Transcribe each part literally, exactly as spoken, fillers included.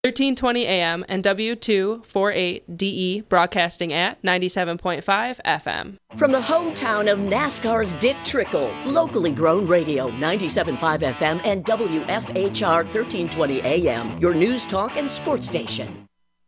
thirteen twenty A M and W two forty-eight D E broadcasting at ninety-seven point five F M. From the hometown of NASCAR's Dick Trickle, locally grown radio, ninety-seven point five F M and W F H R thirteen twenty A M, your news talk and sports station.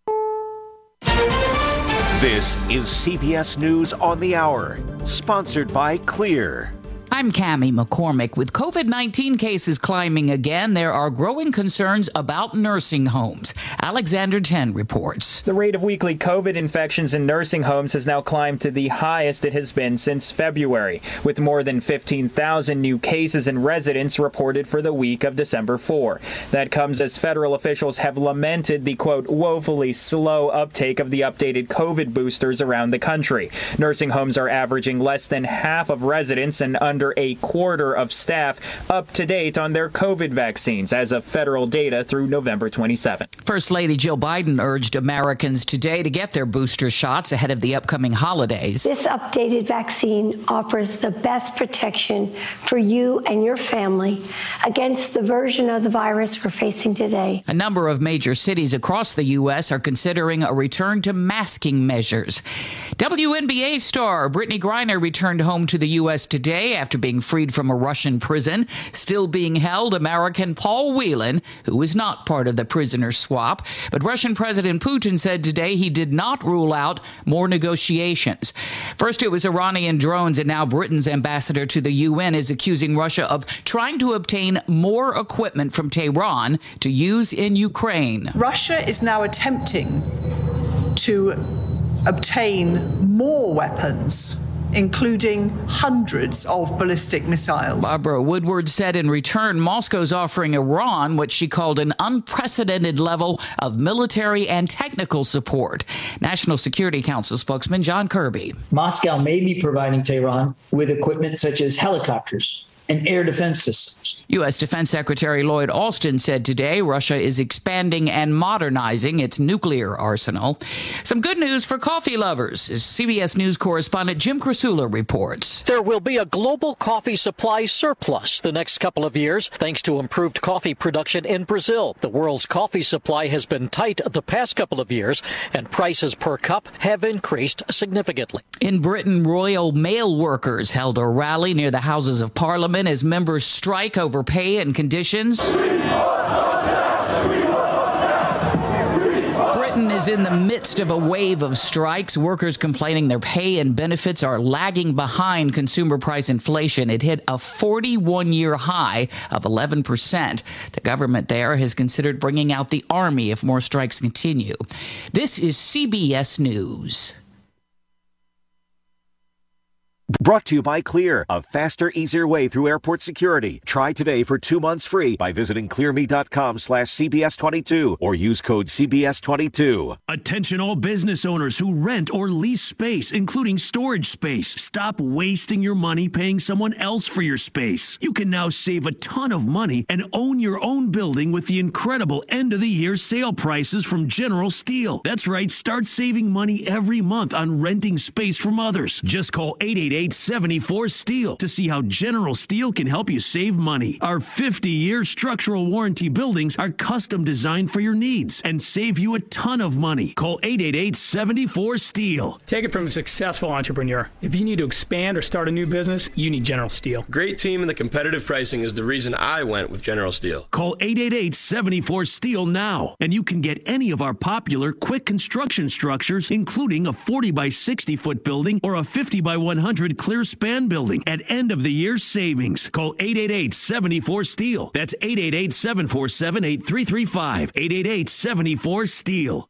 This is C B S News on the Hour, sponsored by Clear. I'm Cammie McCormick. With COVID nineteen cases climbing again, there are growing concerns about nursing homes. Alexander Ten reports. The rate of weekly COVID infections in nursing homes has now climbed to the highest it has been since February, with more than fifteen thousand new cases and residents reported for the week of December fourth. That comes as federal officials have lamented the, quote, woefully slow uptake of the updated COVID boosters around the country. Nursing homes are averaging less than half of residents and under a quarter of staff up to date on their COVID vaccines as of federal data through November twenty-seventh. First Lady Jill Biden urged Americans today to get their booster shots ahead of the upcoming holidays. This updated vaccine offers the best protection for you and your family against the version of the virus we're facing today. A number of major cities across the U S are considering a return to masking measures. W N B A star Brittany Griner returned home to the U S today after being freed from a Russian prison. Still being held, American Paul Whelan, who is not part of the prisoner swap. But Russian President Putin said today he did not rule out more negotiations. First it was Iranian drones, and now Britain's ambassador to the U N is accusing Russia of trying to obtain more equipment from Tehran to use in Ukraine. Russia is now attempting to obtain more weapons, including hundreds of ballistic missiles. Barbara Woodward said in return, Moscow's offering Iran what she called an unprecedented level of military and technical support. National Security Council spokesman John Kirby. Moscow may be providing Tehran with equipment such as helicopters and air defense systems. U S. Defense Secretary Lloyd Austin said today Russia is expanding and modernizing its nuclear arsenal. Some good news for coffee lovers, as C B S News correspondent Jim Krasula reports. There will be a global coffee supply surplus the next couple of years, thanks to improved coffee production in Brazil. The world's coffee supply has been tight the past couple of years, and prices per cup have increased significantly. In Britain, Royal Mail workers held a rally near the Houses of Parliament as members strike over pay and conditions. Britain is in the midst of a wave of strikes. Workers complaining their pay and benefits are lagging behind consumer price inflation. It hit a forty-one-year high of eleven percent. The government there has considered bringing out the army if more strikes continue. This is C B S News. Brought to you by Clear, a faster, easier way through airport security. Try today for two months free by visiting clearme.com slash CBS22 or use code C B S twenty-two. Attention all business owners who rent or lease space, including storage space. Stop wasting your money paying someone else for your space. You can now save a ton of money and own your own building with the incredible end-of-the-year sale prices from General Steel. That's right, start saving money every month on renting space from others. Just call eight eight eight, seven four, STEEL to see how General Steel can help you save money. Our fifty-year structural warranty buildings are custom designed for your needs and save you a ton of money. Call eight eight eight, seven four, STEEL. Take it from a successful entrepreneur. If you need to expand or start a new business, you need General Steel. Great team and the competitive pricing is the reason I went with General Steel. Call eight eight eight, seven four, STEEL now, and you can get any of our popular quick construction structures, including a forty by sixty foot building or a fifty by one hundred clear span building at end of the year savings. Call eight eight eight, seven four, STEEL. That's eight eight eight, seven four seven, eight three three five. eight eight eight, seven four, STEEL.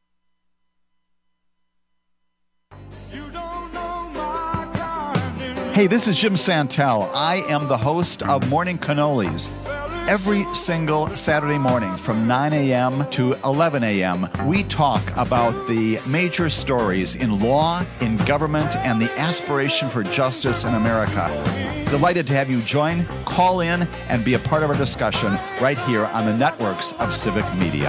Hey, this is Jim Santel. I am the host of Morning Cannolis. Every single Saturday morning from nine a.m. to eleven a.m., we talk about the major stories in law, in government, and the aspiration for justice in America. Delighted to have you join, call in, and be a part of our discussion right here on the networks of Civic Media.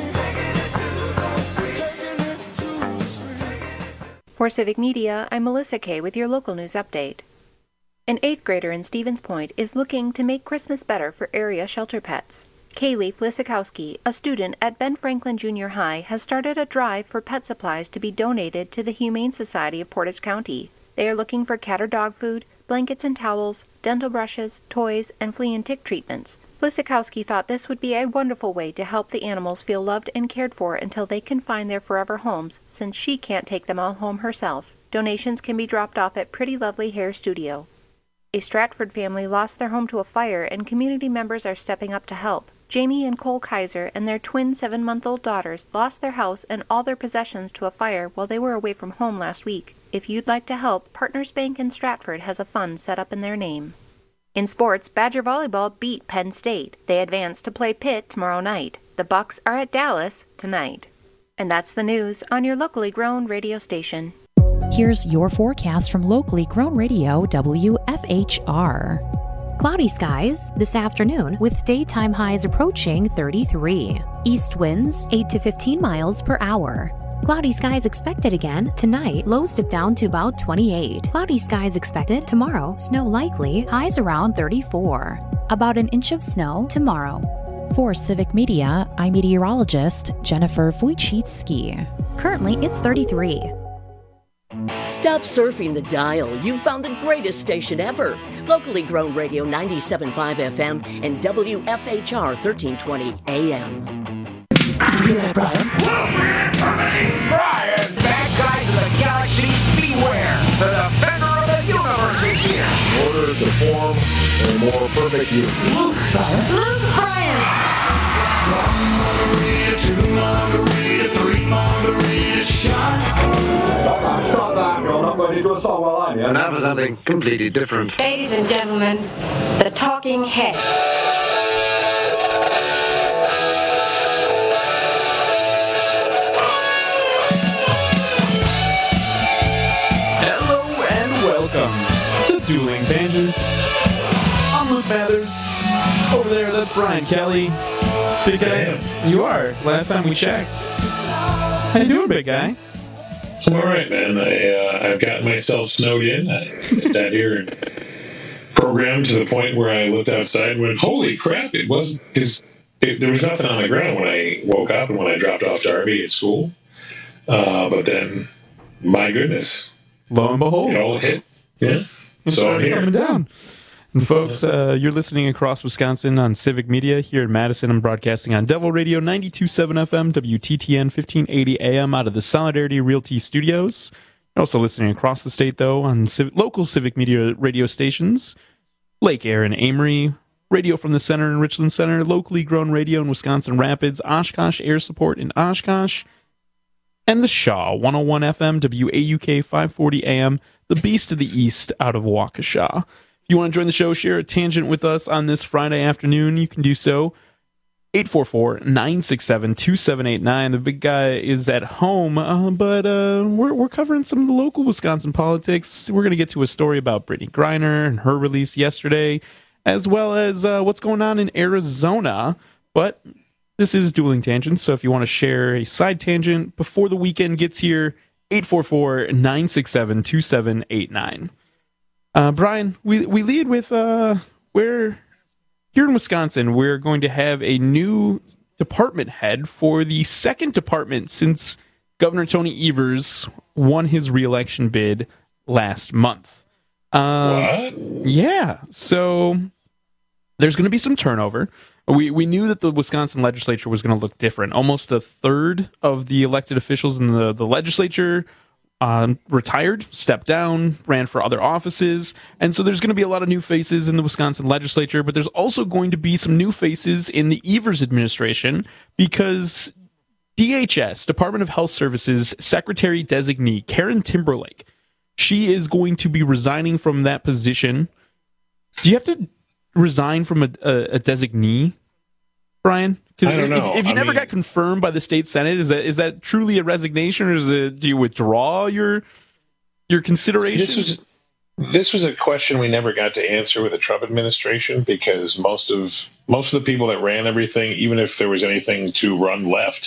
For Civic Media, I'm Melissa Kay with your local news update. An eighth grader in Stevens Point is looking to make Christmas better for area shelter pets. Kaylee Flisikowski, a student at Ben Franklin Junior High, has started a drive for pet supplies to be donated to the Humane Society of Portage County. They are looking for cat or dog food, blankets and towels, dental brushes, toys, and flea and tick treatments. Flisikowski thought this would be a wonderful way to help the animals feel loved and cared for until they can find their forever homes, since she can't take them all home herself. Donations can be dropped off at Pretty Lovely Hair Studio. A Stratford family lost their home to a fire, and community members are stepping up to help. Jamie and Cole Kaiser and their twin seven-month-old daughters lost their house and all their possessions to a fire while they were away from home last week. If you'd like to help, Partners Bank in Stratford has a fund set up in their name. In sports, Badger Volleyball beat Penn State. They advance to play Pitt tomorrow night. The Bucks are at Dallas tonight. And that's the news on your locally grown radio station. Here's your forecast from locally grown radio W F H R. Cloudy skies this afternoon with daytime highs approaching thirty-three. East winds eight to fifteen miles per hour. Cloudy skies expected again tonight. Lows dip down to about twenty-eight. Cloudy skies expected tomorrow. Snow likely. Highs around thirty-four. About an inch of snow tomorrow. For Civic Media, I'm meteorologist Jennifer Wojcicki. Currently, it's thirty-three. Stop surfing the dial. You've found the greatest station ever. Locally grown radio ninety-seven point five F M and W F H R thirteen twenty A M. Brian? Brian! Bad guys of the galaxy, beware! The defender of the universe is here! In order to form a more perfect universe. Luke Brian? Luke Brian! One margarita, two margarita, three margarita shot. Stop that, stop that. You're not going into a song while I'm here. Now for something completely different. Ladies and gentlemen, the Talking Heads. Hello and welcome to Dueling Tangents. I'm Luke Mathers. Over there, that's Brian Kelly. Big guy, you are. Last time we checked. How you doing, big guy? I'm all right, man. I, uh, I've gotten myself snowed in. I sat here and programmed to the point where I looked outside and went, holy crap, it wasn't, because there was nothing on the ground when I woke up and when I dropped off Darby at school. Uh, but then, my goodness. Lo and behold. It all hit. Yeah. It's so I'm here. Coming down. And folks, uh, you're listening across Wisconsin on Civic Media. Here in Madison, I'm broadcasting on Devil Radio ninety-two point seven F M, W T T N fifteen eighty A M out of the Solidarity Realty Studios. You're also listening across the state, though, on civ- local Civic Media radio stations. Lake Air in Amory, Radio from the Center in Richland Center, locally grown radio in Wisconsin Rapids, Oshkosh Air Support in Oshkosh, and the Shaw, one oh one F M, W A U K five forty A M, the Beast of the East out of Waukesha. If you want to join the show, share a tangent with us on this Friday afternoon, you can do so. eight four four, nine six seven, two seven eight nine. The big guy is at home, uh, but uh, we're, we're covering some of the local Wisconsin politics. We're going to get to a story about Brittany Griner and her release yesterday, as well as uh, what's going on in Arizona. But this is Dueling Tangents, so if you want to share a side tangent before the weekend gets here, eight four four, nine six seven, two seven eight nine. Uh, Brian, we, we lead with uh, where here in Wisconsin, we're going to have a new department head for the second department since Governor Tony Evers won his reelection bid last month. Uh, what? Yeah, so there's going to be some turnover. We we knew that the Wisconsin legislature was going to look different. Almost a third of the elected officials in the, the legislature Um, retired, stepped down, ran for other offices, and so there's going to be a lot of new faces in the Wisconsin legislature, but there's also going to be some new faces in the Evers administration because D H S, Department of Health Services, Secretary Designee Karen Timberlake, she is going to be resigning from that position. Do you have to resign from a, a, a designee, Brian? I don't know. If, if you I never mean, got confirmed by the state senate, is that is that truly a resignation, or is it, do you withdraw your your consideration? This was this was a question we never got to answer with the Trump administration because most of most of the people that ran everything, even if there was anything to run left,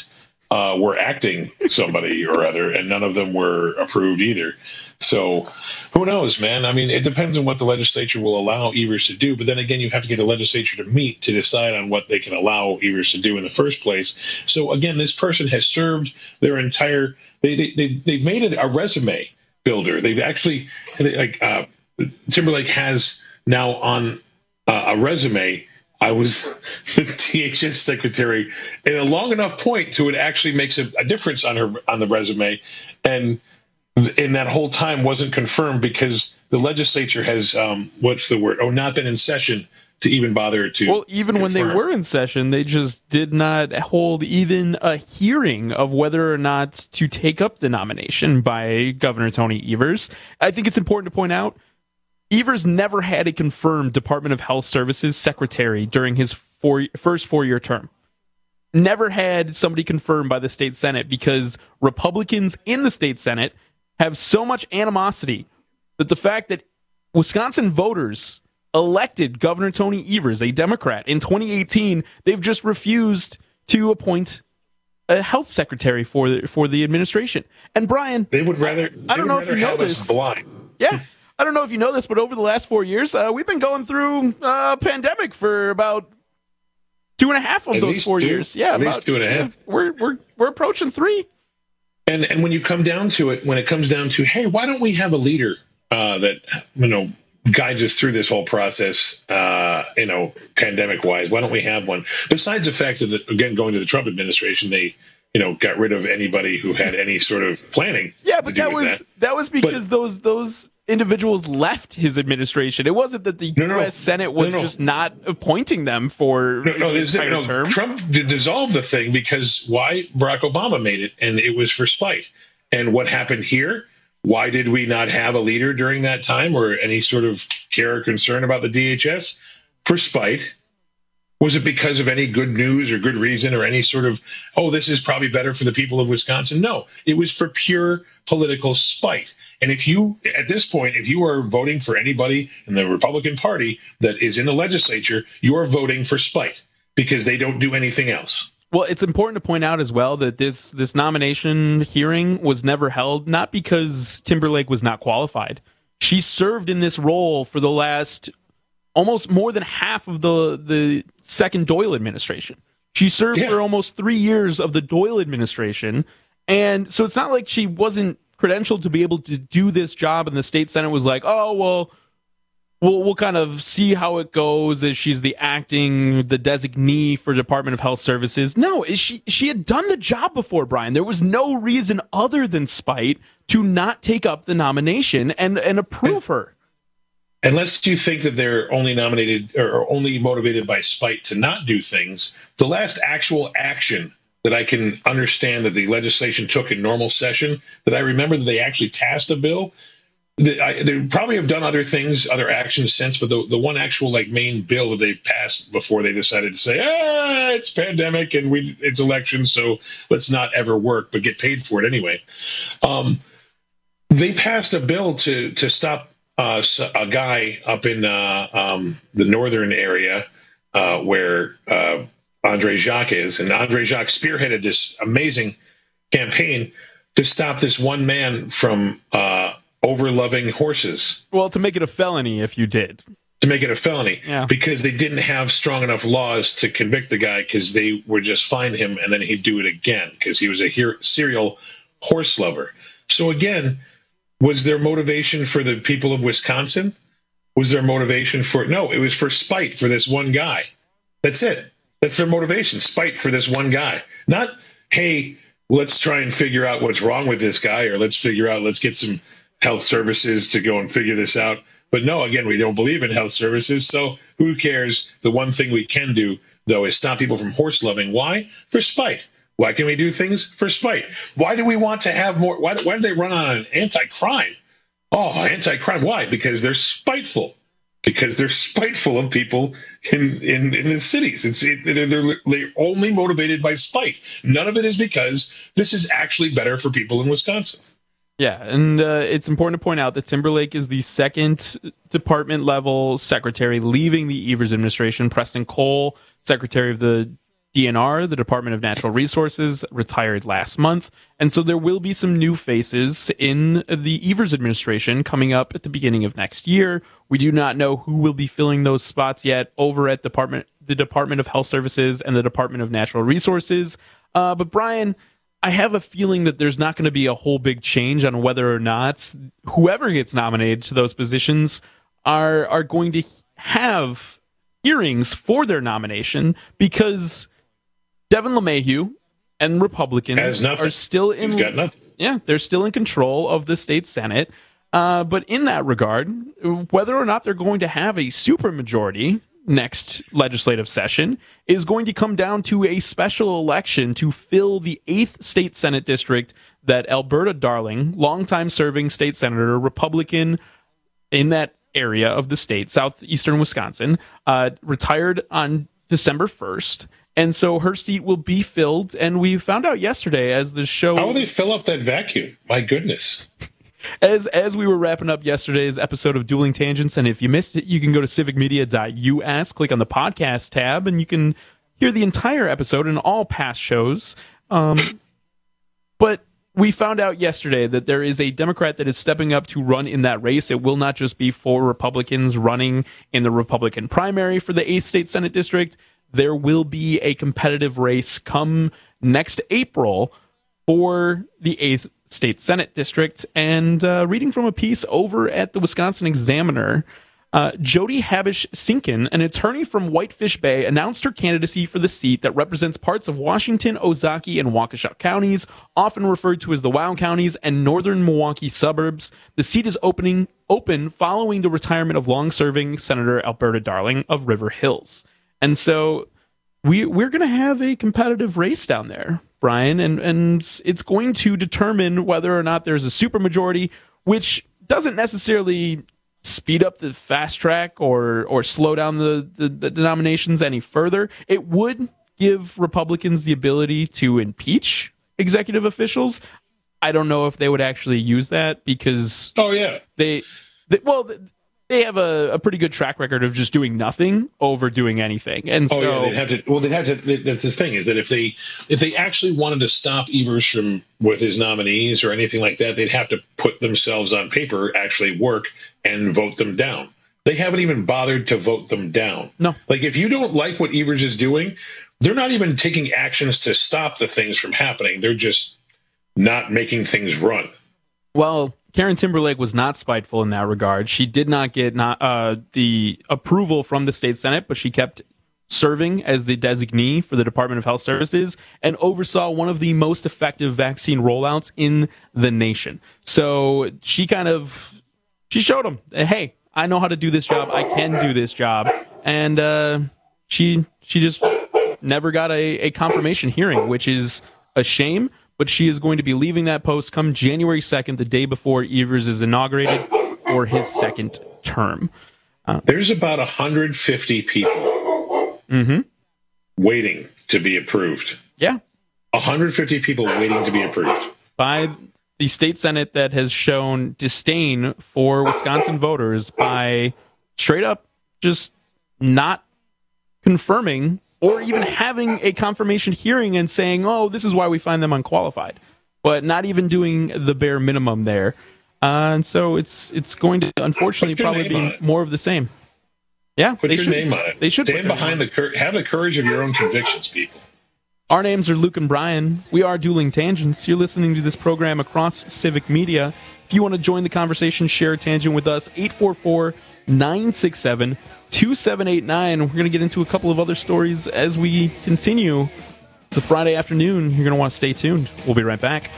uh, were acting somebody or other, and none of them were approved either. So who knows, man? I mean, it depends on what the legislature will allow Evers to do. But then again, you have to get the legislature to meet to decide on what they can allow Evers to do in the first place. So again, this person has served their entire, they, they, they, they've made it a resume builder. They've actually, like, uh, Timberlake has now on uh, a resume, I was the D H S secretary, in a long enough point to it actually makes a, a difference on her on the resume, and in that whole time wasn't confirmed because the legislature has um, what's the word? Oh, not been in session to even bother to. Well, even confirm. When they were in session, they just did not hold even a hearing of whether or not to take up the nomination by Governor Tony Evers. I think it's important to point out, Evers never had a confirmed Department of Health Services secretary during his four, first four-year term. Never had somebody confirmed by the state Senate because Republicans in the state Senate have so much animosity that the fact that Wisconsin voters elected Governor Tony Evers, a Democrat, in twenty eighteen, they've just refused to appoint a health secretary for the, for the administration. And Brian, they would rather. I, I don't know if you know this. Blind. Yeah. I don't know if you know this, but over the last four years, uh, we've been going through a pandemic for about two and a half of at those four two, years. Yeah, at about, least two and a half. Yeah, we're we're we're approaching three. And and when you come down to it, when it comes down to, hey, why don't we have a leader uh, that you know guides us through this whole process, uh, you know, pandemic wise? Why don't we have one? Besides the fact that, again, going to the Trump administration, they you know got rid of anybody who had any sort of planning. Yeah, but that was that. that was because but, those those. individuals left his administration. It wasn't that the no, U S No, Senate was no, no. just not appointing them for no, no, the entire no, term. Trump did dissolve the thing because why? Barack Obama made it, and it was for spite. And what happened here? Why did we not have a leader during that time or any sort of care or concern about the D H S? For spite. Was it because of any good news or good reason or any sort of, oh, this is probably better for the people of Wisconsin? No, it was for pure political spite. And if you, at this point, if you are voting for anybody in the Republican Party that is in the legislature, you are voting for spite because they don't do anything else. Well, it's important to point out as well that this this nomination hearing was never held, not because Timberlake was not qualified. She served in this role for the last almost more than half of the, the second Doyle administration. She served yeah. for almost three years of the Doyle administration. And so it's not like she wasn't credentialed to be able to do this job. And the state Senate was like, oh, well, we'll, we'll kind of see how it goes as she's the acting, the designee for Department of Health Services. No, she, she had done the job before, Brian. There was no reason other than spite to not take up the nomination and, and approve her. Unless you think that they're only nominated or only motivated by spite to not do things, the last actual action that I can understand that the legislation took in normal session, that I remember that they actually passed a bill. That I, they probably have done other things, other actions since, but the, the one actual like main bill that they've passed before they decided to say, ah, it's pandemic and we it's elections, so let's not ever work but get paid for it anyway. Um, they passed a bill to to stop Uh, a guy up in uh, um, the northern area uh, where uh, Andre Jacques is. And Andre Jacques spearheaded this amazing campaign to stop this one man from uh, over-loving horses. Well, to make it a felony if you did. To make it a felony. Yeah. Because they didn't have strong enough laws to convict the guy because they would just find him and then he'd do it again because he was a her- serial horse lover. So again, was there motivation for the people of Wisconsin? Was there motivation for no, it was for spite for this one guy. That's it. That's their motivation, spite for this one guy. Not, hey, let's try and figure out what's wrong with this guy, or let's figure out, let's get some health services to go and figure this out. But no, again, we don't believe in health services, so who cares? The one thing we can do, though, is stop people from horse loving. Why? For spite. Why can we do things? For spite. Why do we want to have more? Why, why do they run on an anti-crime? Oh, anti-crime. Why? Because they're spiteful. Because they're spiteful of people in, in, in the cities. It's it, they're, they're only motivated by spite. None of it is because this is actually better for people in Wisconsin. Yeah, and uh, it's important to point out that Timberlake is the second department level secretary leaving the Evers administration. Preston Cole, secretary of the D N R, the Department of Natural Resources, retired last month. And so there will be some new faces in the Evers administration coming up at the beginning of next year. We do not know who will be filling those spots yet over at Department, the Department of Health Services and the Department of Natural Resources. Uh, but Brian, I have a feeling that there's not going to be a whole big change on whether or not whoever gets nominated to those positions are are going to have hearings for their nomination, because Devin LeMahieu and Republicans are still in. He's got nothing. Yeah, they're still in control of the state Senate. Uh, but in that regard, whether or not they're going to have a supermajority next legislative session is going to come down to a special election to fill the eighth state Senate district that Alberta Darling, longtime serving state senator, Republican in that area of the state, southeastern Wisconsin, uh, retired on December first. And so her seat will be filled. And we found out yesterday as the show... How will they fill up that vacuum? My goodness. As as we were wrapping up yesterday's episode of Dueling Tangents, and if you missed it, you can go to civic media dot u s, click on the podcast tab, and you can hear the entire episode and all past shows. Um, but we found out yesterday that there is a Democrat that is stepping up to run in that race. It will not just be four Republicans running in the Republican primary for the eighth state Senate district. There will be a competitive race come next April for the eighth state Senate district. And uh, reading from a piece over at the Wisconsin Examiner, uh, Jody Habish-Sinkin, an attorney from Whitefish Bay, announced her candidacy for the seat that represents parts of Washington, Ozaukee, and Waukesha counties, often referred to as the Wow counties and northern Milwaukee suburbs. The seat is opening open following the retirement of long-serving Senator Alberta Darling of River Hills. And so we, we're going to have a competitive race down there, Brian, and, and it's going to determine whether or not there's a supermajority, which doesn't necessarily speed up the fast track or or slow down the, the, the nominations any further. It would give Republicans the ability to impeach executive officials. I don't know if they would actually use that because oh yeah they, they well they have a, a pretty good track record of just doing nothing over doing anything. And so, oh yeah, they'd have to. Well, they'd have to. That's the thing is that if they if they actually wanted to stop Evers from with his nominees or anything like that, they'd have to put themselves on paper, actually work and vote them down. They haven't even bothered to vote them down. No, like if you don't like what Evers is doing, they're not even taking actions to stop the things from happening. They're just not making things run. Well, Karen Timberlake was not spiteful in that regard. She did not get not, uh, the approval from the state Senate, but she kept serving as the designee for the Department of Health Services and oversaw one of the most effective vaccine rollouts in the nation. So she kind of, she showed them, hey, I know how to do this job. I can do this job. And uh, she she just never got a, a confirmation hearing, which is a shame. But she is going to be leaving that post come January second, the day before Evers is inaugurated for his second term. Uh, There's about one hundred fifty people mm-hmm. waiting to be approved. Yeah. one hundred fifty people waiting to be approved. By the state Senate that has shown disdain for Wisconsin voters by straight up just not confirming or even having a confirmation hearing and saying, oh, this is why we find them unqualified, but not even doing the bare minimum there. Uh, and so it's it's going to, unfortunately, probably be more of the same. Yeah, Put they your should, name on it. They should stand behind the cur- have the courage of your own convictions, people. Our names are Luke and Brian. We are Dueling Tangents. You're listening to this program across Civic Media. If you want to join the conversation, share a tangent with us, eight four four, nine six seven, two seven eight nine. We're going to get into a couple of other stories as we continue. It's a Friday afternoon. You're going to want to stay tuned. We'll be right back.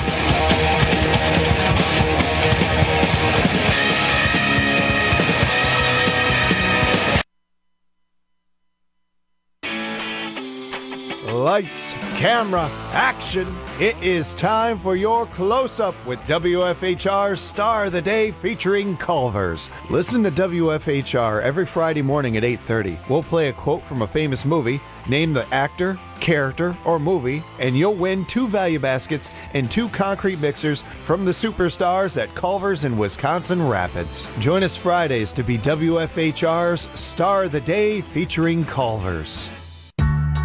Lights, camera, action. It is time for your close-up with W F H R's Star of the Day featuring Culver's. Listen to W F H R every Friday morning at eight thirty. We'll play a quote from a famous movie, name the actor, character, or movie, and you'll win two value baskets and two concrete mixers from the superstars at Culver's in Wisconsin Rapids. Join us Fridays to be W F H R's Star of the Day featuring Culver's.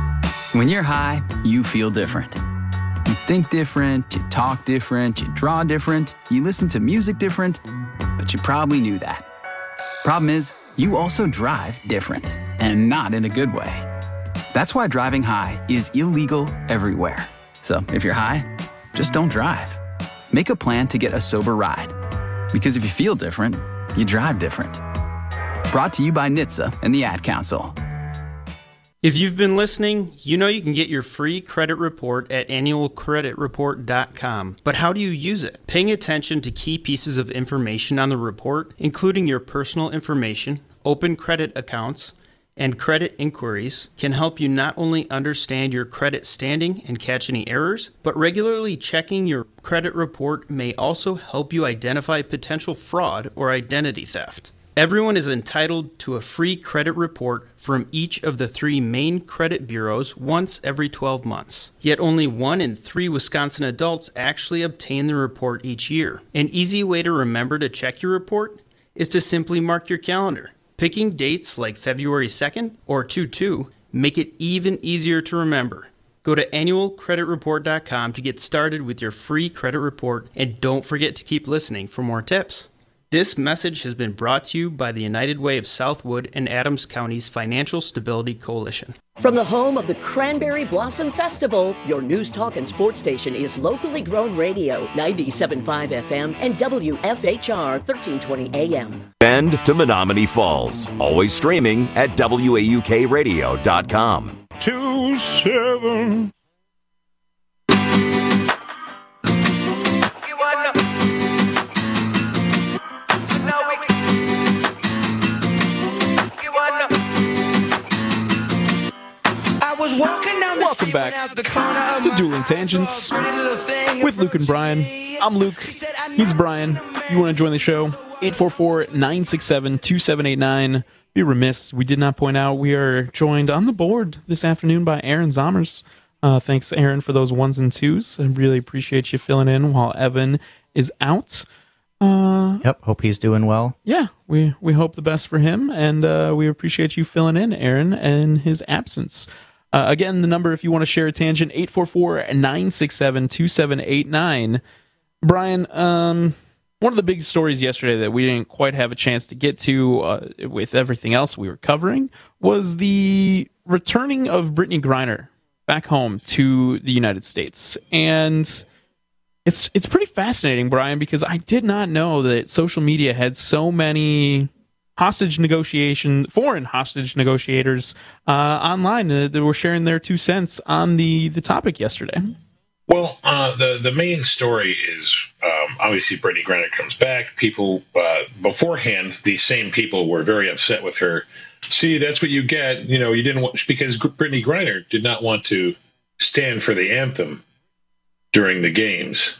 When you're high, you feel different. You think different, you talk different, you draw different, you listen to music different, but you probably knew that. Problem is, you also drive different, and not in a good way. That's why driving high is illegal everywhere. So if you're high, just don't drive. Make a plan to get a sober ride. Because if you feel different, you drive different. Brought to you by N H T S A and the Ad Council. If you've been listening, you know you can get your free credit report at annual credit report dot com. But how do you use it? Paying attention to key pieces of information on the report, including your personal information, open credit accounts, and credit inquiries, can help you not only understand your credit standing and catch any errors, but regularly checking your credit report may also help you identify potential fraud or identity theft. Everyone is entitled to a free credit report from each of the three main credit bureaus once every twelve months. Yet only one in three Wisconsin adults actually obtain the report each year. An easy way to remember to check your report is to simply mark your calendar. Picking dates like February second or two two make it even easier to remember. Go to annual credit report dot com to get started with your free credit report, and don't forget to keep listening for more tips. This message has been brought to you by the United Way of Southwood and Adams County's Financial Stability Coalition. From the home of the Cranberry Blossom Festival, your news, talk, and sports station is locally grown radio, ninety-seven point five F M and W F H R thirteen twenty A M. Bend to Menominee Falls. Always streaming at W A U K radio dot com. Two seven. Welcome back to Dueling Tangents with Luke and Brian. I'm Luke. He's Brian. You want to join the show? eight four four, nine six seven, two seven eight nine. Be remiss, we did not point out we are joined on the board this afternoon by Aaron Zomers. Uh, thanks, Aaron, for those ones and twos. I really appreciate you filling in while Evan is out. Uh, yep, hope he's doing well. Yeah, we, we hope the best for him, and uh, we appreciate you filling in, Aaron, and his absence. Uh, again, the number, if you want to share a tangent, eight four four, nine six seven, two seven eight nine. Brian, um, one of the big stories yesterday that we didn't quite have a chance to get to uh, with everything else we were covering was the returning of Brittany Griner back home to the United States. And it's it's pretty fascinating, Brian, because I did not know that social media had so many hostage negotiation, foreign hostage negotiators uh, online uh, that were sharing their two cents on the, the topic yesterday. Well, uh, the the main story is um, obviously Brittany Griner comes back. People uh, beforehand, these same people were very upset with her. See, that's what you get. You know, you didn't want, because Brittany Griner did not want to stand for the anthem during the games.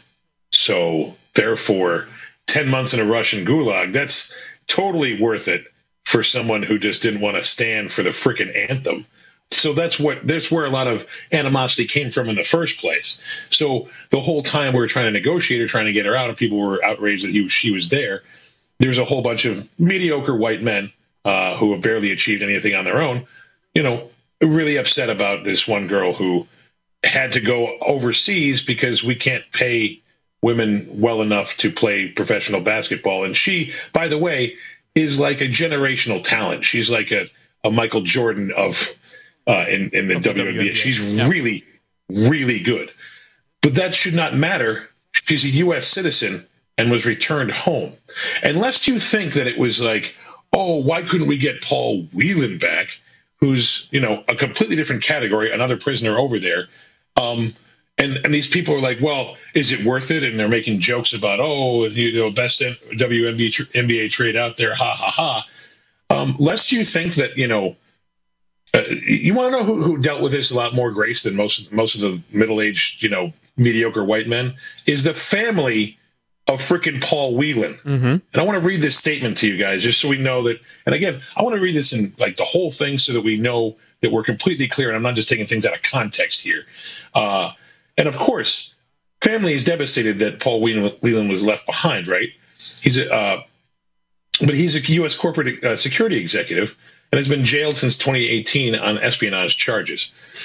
So therefore, ten months in a Russian gulag, that's totally worth it for someone who just didn't want to stand for the frickin' anthem. So that's what that's where a lot of animosity came from in the first place. So the whole time we were trying to negotiate her, trying to get her out, and people were outraged that he, she was there. There's a whole bunch of mediocre white men uh, who have barely achieved anything on their own, you know, really upset about this one girl who had to go overseas because we can't pay women well enough to play professional basketball. And she, by the way, is like a generational talent. She's like a, a Michael Jordan of uh, in, in the W N B A. She's yeah. really, really good. But that should not matter. She's a U S citizen and was returned home. Unless you think that it was like, oh, why couldn't we get Paul Whelan back, who's, you know, a completely different category, another prisoner over there. Um, And and these people are like, well, is it worth it? And they're making jokes about, oh, you know, best W N B A trade out there, ha, ha, ha. Um, lest you think that, you know, uh, you want to know who, who dealt with this a lot more grace than most, most of the middle-aged, you know, mediocre white men, is the family of frickin' Paul Whelan. Mm-hmm. And I want to read this statement to you guys just so we know that. And again, I want to read this in like the whole thing so that we know that we're completely clear and I'm not just taking things out of context here. Uh, and of course, family is devastated that Paul Whelan was left behind, right? He's a, uh, but he's a U S corporate uh, security executive and has been jailed since twenty eighteen on espionage charges.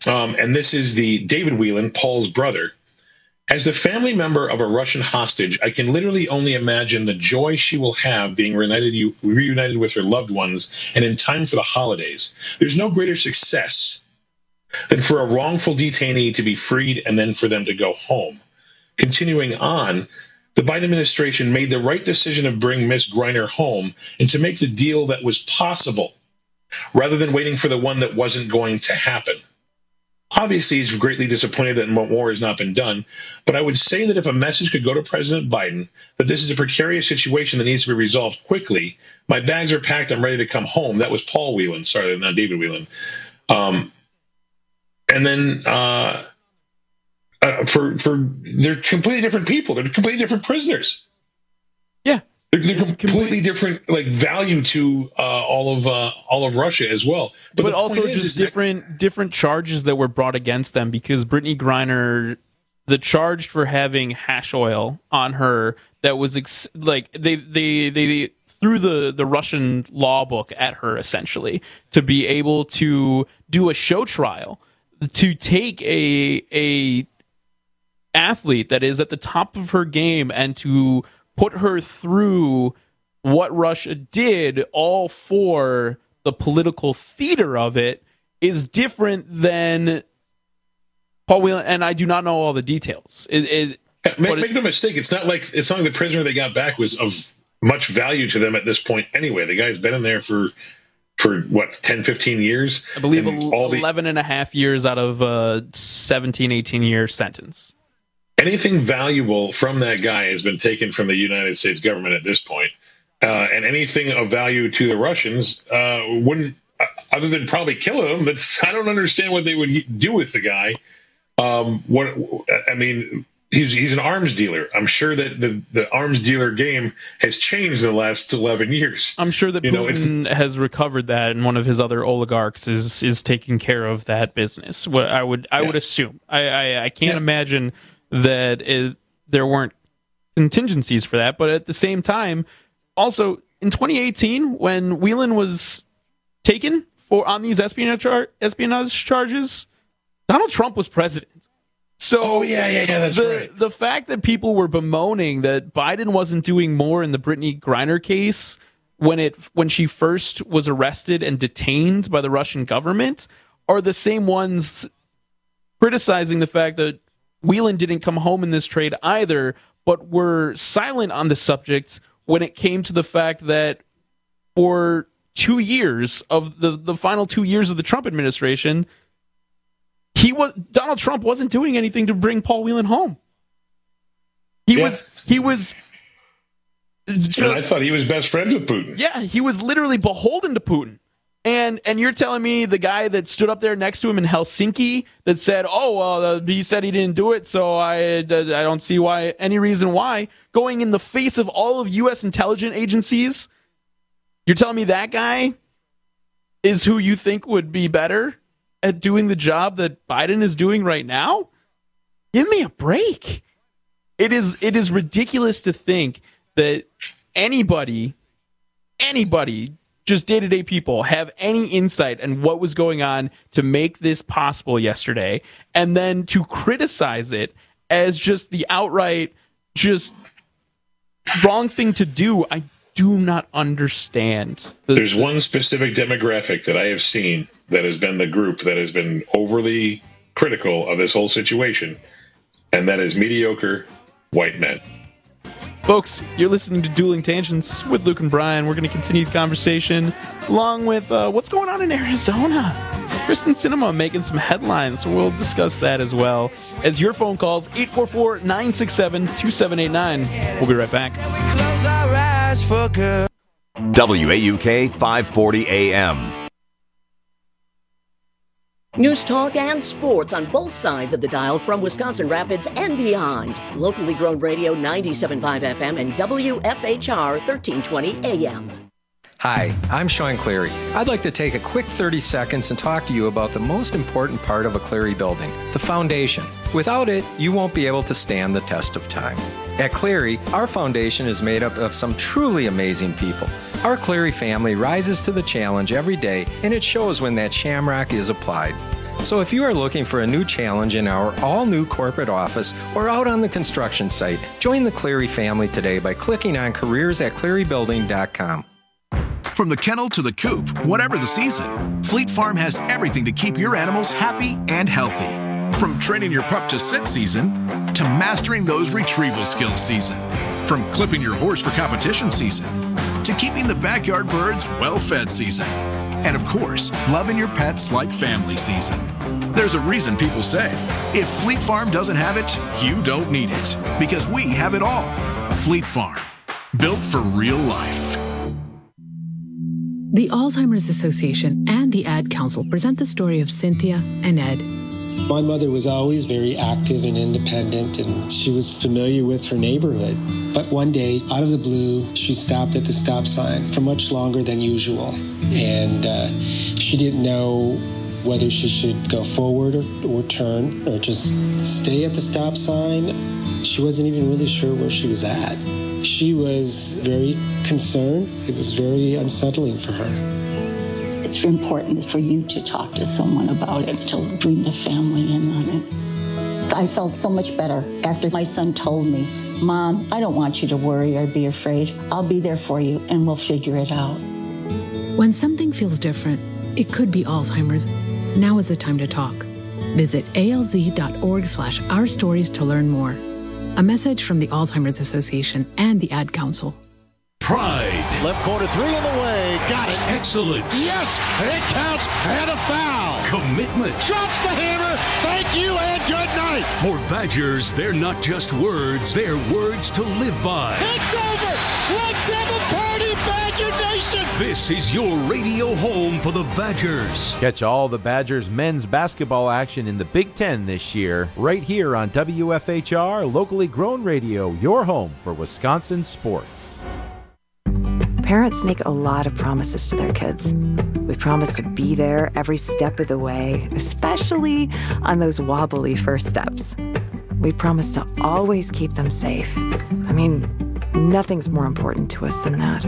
Um, and this is the David Whelan, Paul's brother. As the family member of a Russian hostage, I can literally only imagine the joy she will have being reunited, reunited with her loved ones and in time for the holidays. There's no greater success than for a wrongful detainee to be freed and then for them to go home. Continuing on, the Biden administration made the right decision to bring Miss Griner home and to make the deal that was possible, rather than waiting for the one that wasn't going to happen. Obviously, he's greatly disappointed that more has not been done, but I would say that if a message could go to President Biden that this is a precarious situation that needs to be resolved quickly, my bags are packed, I'm ready to come home. That was Paul Whelan, sorry, not David Whelan. Um, and then uh, uh, for for they're completely different people. They're completely different prisoners. Yeah. They're, they're completely different, like value to uh, all of uh, all of Russia as well. But, But, the also point is, just is that- different different charges that were brought against them, because Brittany Griner, the charge for having hash oil on her that was ex- like they they they threw the the Russian law book at her essentially to be able to do a show trial, to take a a athlete that is at the top of her game and to put her through what Russia did, all for the political theater of it, is different than Paul Whelan. And I do not know all the details. It, it, Make, make no mistake, it's not like it's not like the prisoner they got back was of much value to them at this point anyway. The guy's been in there for for what, ten, fifteen years? I believe And all the, eleven and a half years out of a seventeen, eighteen year sentence. anything valuable from that guy has been taken from the United States government at this point. Uh, and anything of value to the Russians uh, wouldn't, uh, other than probably kill him. But I don't understand what they would do with the guy. Um, what I mean, he's he's an arms dealer. I'm sure that the, the arms dealer game has changed in the last eleven years. I'm sure that you know, Putin it's, has recovered that, and one of his other oligarchs is is taking care of that business. What I would I Yeah. would assume. I I, I can't imagine that it, there weren't contingencies for that. But at the same time, also in twenty eighteen, when Whelan was taken for on these espionage char- espionage charges, Donald Trump was president. So oh yeah, yeah, yeah, that's the, right. The fact that people were bemoaning that Biden wasn't doing more in the Brittany Griner case when it when she first was arrested and detained by the Russian government are the same ones criticizing the fact that Whelan didn't come home in this trade either, but were silent on the subject when it came to the fact that for two years of the, the final two years of the Trump administration, he was Donald Trump wasn't doing anything to bring Paul Whelan home. He Yeah. was he was just, and I thought he was best friends with Putin. yeah, he was literally beholden to Putin. And and you're telling me the guy that stood up there next to him in Helsinki that said, "Oh, well, uh, he said he didn't do it, so I uh, I don't see why any reason why," going in the face of all of U S intelligence agencies, you're telling me that guy is who you think would be better at doing the job that Biden is doing right now? Give me a break. It is it is ridiculous to think that anybody anybody just day-to-day people have any insight on what was going on to make this possible yesterday, and then to criticize it as just the outright just wrong thing to do. I do not understand. The, There's one specific demographic that I have seen that has been the group that has been overly critical of this whole situation, and that is mediocre white men. Folks, you're listening to Dueling Tangents with Luke and Brian. We're going to continue the conversation along with uh, what's going on in Arizona. Kristen Sinema making some headlines, so we'll discuss that as well. As your phone calls, eight four four, nine six seven, two seven eight nine. We'll be right back. W A U K five forty A M. News talk and sports on both sides of the dial from Wisconsin Rapids and beyond. Locally grown radio ninety-seven point five F M and W F H R thirteen twenty A M. Hi, I'm Sean Cleary. I'd like to take a quick thirty seconds and talk to you about the most important part of a Cleary building, the foundation. Without it, you won't be able to stand the test of time. At Cleary, our foundation is made up of some truly amazing people. Our Cleary family rises to the challenge every day, and it shows when that shamrock is applied. So if you are looking for a new challenge in our all-new corporate office or out on the construction site, join the Cleary family today by clicking on careers at cleary building dot com. From the kennel to the coop, whatever the season, Fleet Farm has everything to keep your animals happy and healthy. From training your pup to sit season, to mastering those retrieval skills season. From clipping your horse for competition season, to keeping the backyard birds well-fed season. And of course, loving your pets like family season. There's a reason people say, if Fleet Farm doesn't have it, you don't need it. Because we have it all. Fleet Farm, built for real life. The Alzheimer's Association and the Ad Council present the story of Cynthia and Ed. My mother was always very active and independent, and she was familiar with her neighborhood. But one day, out of the blue, she stopped at the stop sign for much longer than usual. And uh, she didn't know whether she should go forward or, or turn or just stay at the stop sign. She wasn't even really sure where she was at. She was very concerned. It was very unsettling for her. It's important for you to talk to someone about it, to bring the family in on it. I felt so much better after my son told me, Mom, I don't want you to worry or be afraid. I'll be there for you and we'll figure it out. When something feels different, it could be Alzheimer's. Now is the time to talk. Visit alz.org slash our stories to learn more. A message from the Alzheimer's Association and the Ad Council. Pride. Left corner three in the way. Got it. Excellence. Yes, it counts and a foul. Commitment. Drops the hammer. Thank you and good night. For Badgers, they're not just words, they're words to live by. It's over. Let's have a party, Badger Nation. This is your radio home for the Badgers. Catch all the Badgers men's basketball action in the Big Ten this year, right here on W F H R, locally grown radio, your home for Wisconsin sports. Parents make a lot of promises to their kids. We promise to be there every step of the way, especially on those wobbly first steps. We promise to always keep them safe. I mean, nothing's more important to us than that.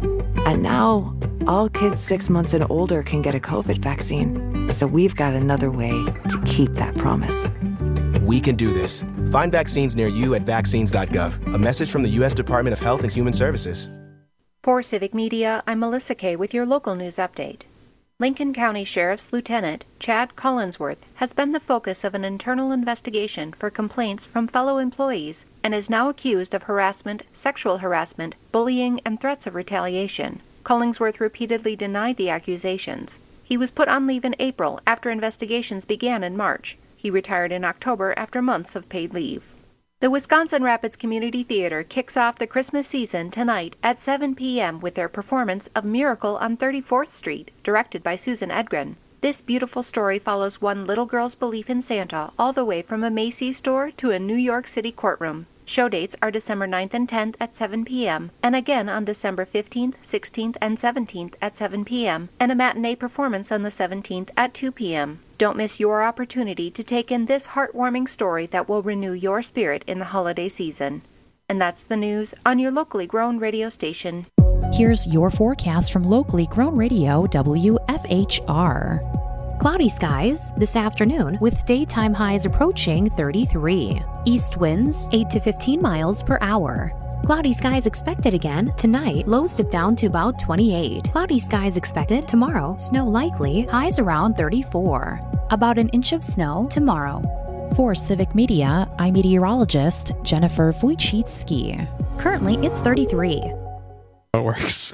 And now, all kids six months and older can get a COVID vaccine. So we've got another way to keep that promise. We can do this. Find vaccines near you at vaccines dot gov. A message from the U S Department of Health and Human Services. For Civic Media, I'm Melissa Kay with your local news update. Lincoln County Sheriff's Lieutenant Chad Collinsworth has been the focus of an internal investigation for complaints from fellow employees and is now accused of harassment, sexual harassment, bullying, and threats of retaliation. Collinsworth repeatedly denied the accusations. He was put on leave in April after investigations began in March. He retired in October after months of paid leave. The Wisconsin Rapids Community Theater kicks off the Christmas season tonight at seven p.m. with their performance of Miracle on thirty-fourth Street, directed by Susan Edgren. This beautiful story follows one little girl's belief in Santa all the way from a Macy's store to a New York City courtroom. Show dates are December ninth and tenth at seven p.m. and again on December fifteenth, sixteenth, and seventeenth at seven p.m. and a matinee performance on the seventeenth at two p.m. Don't miss your opportunity to take in this heartwarming story that will renew your spirit in the holiday season. And that's the news on your locally grown radio station. Here's your forecast from locally grown radio W F H R. Cloudy skies this afternoon with daytime highs approaching thirty-three. East winds eight to fifteen miles per hour. Cloudy skies expected again tonight. Lows dip down to about twenty-eight. Cloudy skies expected tomorrow. Snow likely. Highs around thirty-four. About an inch of snow tomorrow. For Civic Media, I'm meteorologist Jennifer Wojcicki. Currently, it's thirty-three. It works.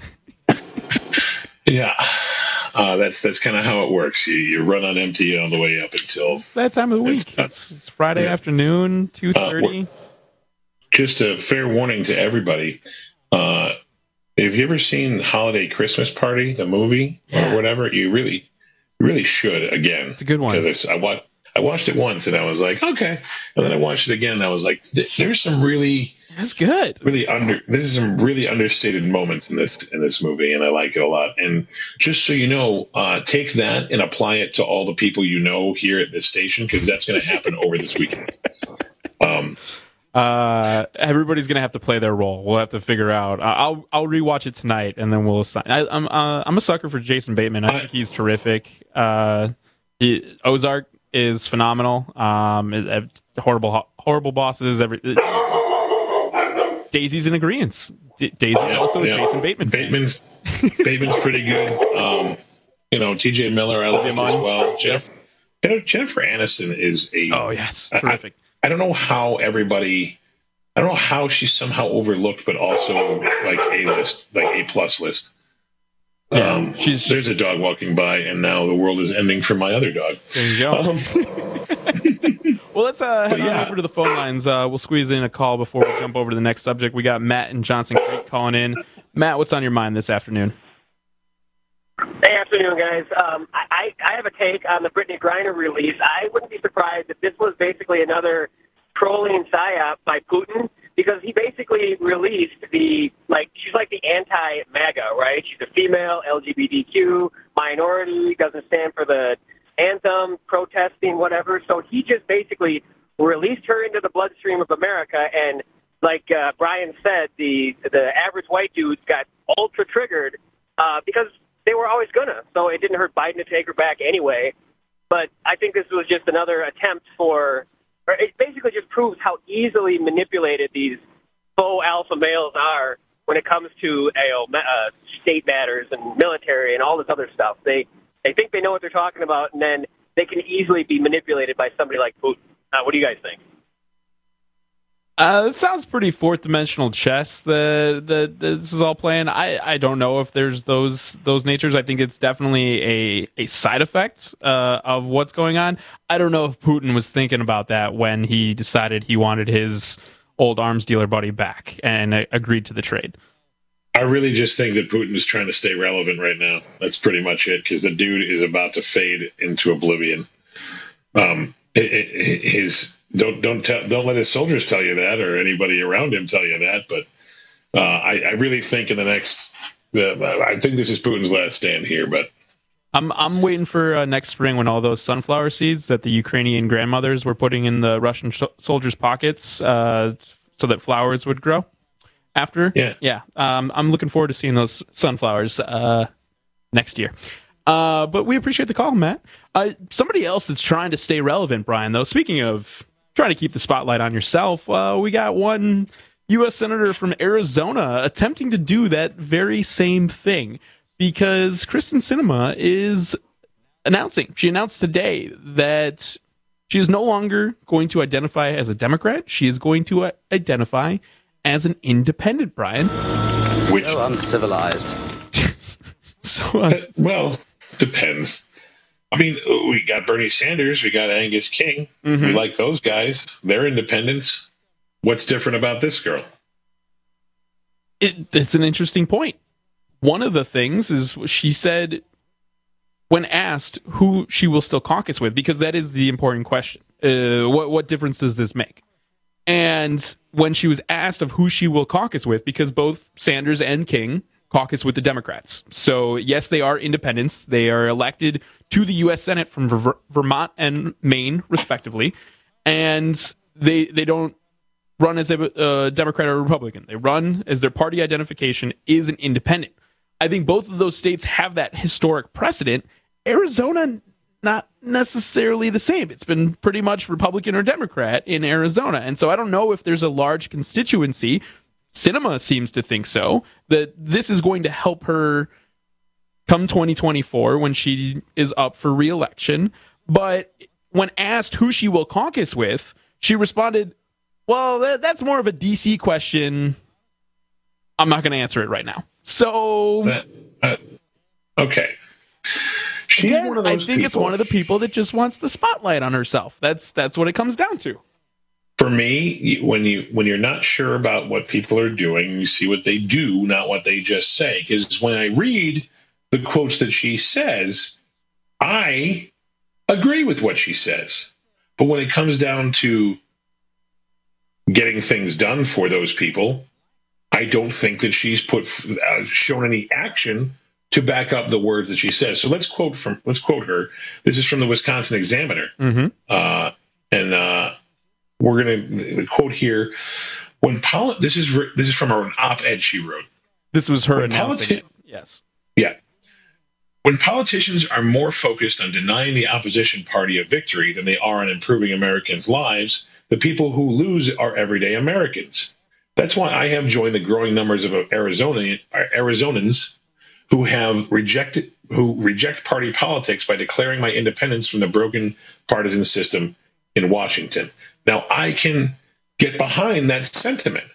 Yeah. Uh, that's that's kind of how it works. You you run on empty on the way up until it's that time of the week. It's, it's Friday yeah. afternoon, two thirty. Uh, just a fair warning to everybody. Uh, have you ever seen Holiday Christmas Party, the movie yeah. or whatever? You really, you really should again. It's a good one. Because I, I, watched, I watched it once and I was like, okay. And then I watched it again and I was like, there's some really... That's good. Really under. This is some really understated moments in this in this movie, and I like it a lot. And just so you know, uh, take that and apply it to all the people you know here at this station, because that's going to happen over this weekend. Um, uh, everybody's going to have to play their role. We'll have to figure out. Uh, I'll I'll rewatch it tonight, and then we'll assign. I, I'm uh, I'm a sucker for Jason Bateman. I think he's terrific. Uh, He, Ozark is phenomenal. Um, it, it, horrible, horrible bosses. Every it, Daisy's in agreement. D- Daisy's Yeah, also yeah. a Jason Bateman. fan. Bateman's Bateman's pretty good. Um, you know, T J Miller, I like as well. Jennifer, you know, Jennifer Aniston is a oh yes, I- terrific. I, I don't know how everybody. I don't know how she's somehow overlooked, but also like A list, like A plus list. Yeah, um, she's there's a dog walking by, and now the world is ending for my other dog. There you go. Um, Well, let's uh, head But yeah. on over to the phone lines. Uh, we'll squeeze in a call before we jump over to the next subject. We got Matt and Johnson Creek calling in. Matt, what's on your mind this afternoon? Hey, afternoon, guys. Um, I, I have a take on the Brittany Griner release. I wouldn't be surprised if this was basically another trolling psyop by Putin, because he basically released the, like, she's like the anti-MAGA, right? She's a female, L G B T Q, minority, doesn't stand for the anthem, protesting, whatever. So he just basically released her into the bloodstream of America, and like uh, Brian said, the the average white dudes got ultra triggered uh, because they were always gonna. So it didn't hurt Biden to take her back anyway. But I think this was just another attempt for, or it basically just proves how easily manipulated these faux alpha males are when it comes to you know, uh, state matters and military and all this other stuff. They they think they know what they're talking about, and then they can easily be manipulated by somebody like Putin. Uh, what do you guys think? Uh, it sounds pretty fourth dimensional chess that that this is all playing. I, I don't know if there's those those natures. I think it's definitely a, a side effect uh, of what's going on. I don't know if Putin was thinking about that when he decided he wanted his old arms dealer buddy back and uh, agreed to the trade. I really just think that Putin is trying to stay relevant right now. That's pretty much it, because the dude is about to fade into oblivion. Um, it, it, his don't don't tell, don't let his soldiers tell you that, or anybody around him tell you that. But uh, I, I really think in the next, uh, I think this is Putin's last stand here. But I'm I'm waiting for uh, next spring when all those sunflower seeds that the Ukrainian grandmothers were putting in the Russian sh- soldiers' pockets uh, so that flowers would grow. After, yeah, yeah. Um, I'm looking forward to seeing those sunflowers uh, next year. Uh, but we appreciate the call, Matt. Uh, somebody else that's trying to stay relevant, Brian, though, speaking of trying to keep the spotlight on yourself, uh, we got one U S senator from Arizona attempting to do that very same thing, because Kristen Sinema is announcing, she announced today that she is no longer going to identify as a Democrat. She is going to uh, identify as an independent, Brian. Which, so uncivilized. so uh, well, depends. I mean, we got Bernie Sanders, we got Angus King. Mm-hmm. We like those guys. They're independents. What's different about this girl? It, it's an interesting point. One of the things is she said, when asked who she will still caucus with, because that is the important question. Uh, what what difference does this make? And when she was asked of who she will caucus with, because both Sanders and King caucus with the Democrats. So, yes, they are independents. They are elected to the U S Senate from Ver- Vermont and Maine, respectively. And they they don't run as a uh, Democrat or a Republican. They run as their party identification is an independent. I think both of those states have that historic precedent. Arizona, not necessarily the same. It's been pretty much Republican or Democrat in Arizona. And so I don't know if there's a large constituency. Sinema seems to think so, that this is going to help her come twenty twenty-four when she is up for re-election. But when asked who she will caucus with, she responded, well, that, that's more of a D C question. I'm not going to answer it right now. So, that, uh, okay. She's again, one of I those think it's people. one of the people that just wants the spotlight on herself. That's that's what it comes down to. For me, you- when you when you're not sure about what people are doing, you see what they do, not what they just say. Because when I read the quotes that she says, I agree with what she says. But when it comes down to getting things done for those people, I don't think that she's put uh, shown any action to back up the words that she says. So let's quote from let's quote her. This is from the Wisconsin Examiner, Mm-hmm. uh, and uh, we're going to the quote here. When poli- this is re- this is from her an op-ed she wrote. This was her When announcing politi- it. Yes. Yeah. when politicians are more focused on denying the opposition party a victory than they are on improving Americans' lives, the people who lose are everyday Americans. That's why I have joined the growing numbers of Arizona, Arizonans who have rejected, who reject party politics by declaring my independence from the broken partisan system in Washington. Now, I can get behind that sentiment.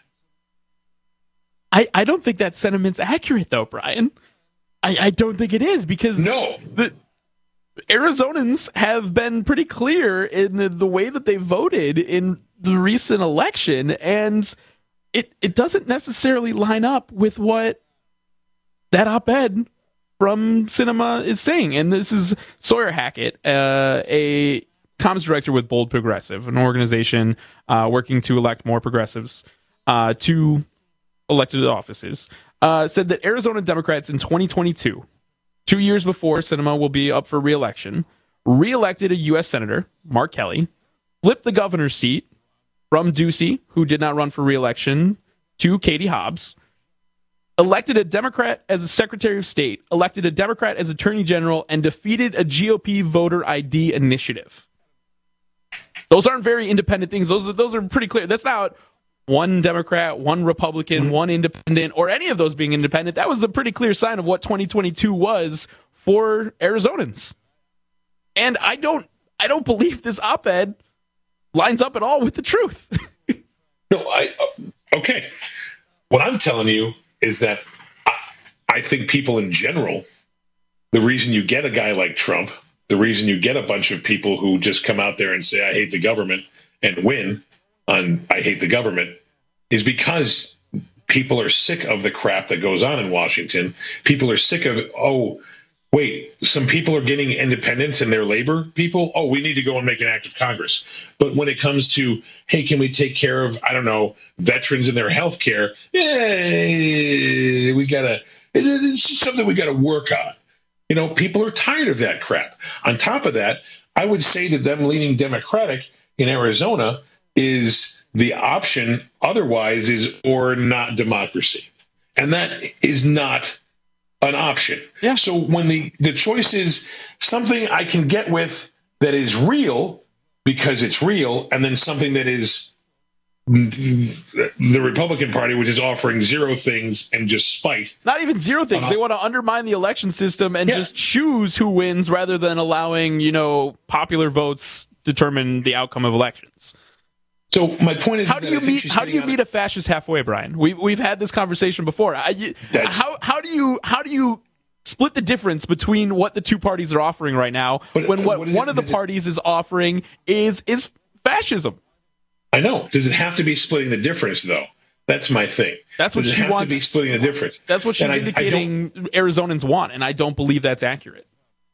I, I don't think that sentiment's accurate, though, Brian. I, I don't think it is, because no. the Arizonans have been pretty clear in the, the way that they voted in the recent election, and it, it doesn't necessarily line up with what that op-ed from Sinema is saying. And this is Sawyer Hackett, uh, a comms director with Bold Progressive, an organization uh, working to elect more progressives uh, to elected offices, uh, said that Arizona Democrats in twenty twenty-two, two years before Sinema will be up for re-election, re-elected a U S Senator, Mark Kelly, flipped the governor's seat from Ducey, who did not run for re-election, to Katie Hobbs, elected a Democrat as a Secretary of State, elected a Democrat as Attorney General, and defeated a G O P voter I D initiative. Those aren't very independent things. Those are, those are pretty clear. That's not one Democrat, one Republican, one independent, or any of those being independent. That was a pretty clear sign of what twenty twenty-two was for Arizonans. And I don't I don't believe this op-ed lines up at all with the truth. No, I uh, okay. What I'm telling you is that I, I think people in general, the reason you get a guy like Trump, the reason you get a bunch of people who just come out there and say, I hate the government, and win on I hate the government, is because people are sick of the crap that goes on in Washington. People are sick of, oh, wait, some people are getting independence and they're labor people. Oh, we need to go and make an act of Congress. But when it comes to, hey, can we take care of, I don't know, veterans and their health care? Hey, we got to, it's something we got to work on. You know, people are tired of that crap. On top of that, I would say that them leaning Democratic in Arizona is the option otherwise is or not democracy. And that is not an option. Yeah. So when the, the choice is something I can get with that is real because it's real, and then something that is the Republican Party, which is offering zero things and just spite. Not even zero things. Uh, they want to undermine the election system and yeah. just choose who wins rather than allowing, you know, popular votes determine the outcome of elections. So my point is, how do you meet how do you meet a fascist halfway, Brian? We we've had this conversation before. I, you, how how do you how do you split the difference between what the two parties are offering right now but, when what, what one it, of the parties it, is offering is is fascism? I know. Does it have to be splitting the difference though? That's my thing. That's what Does she it have wants. To be splitting the difference. That's what she's and indicating I, I Arizonans want, and I don't believe that's accurate.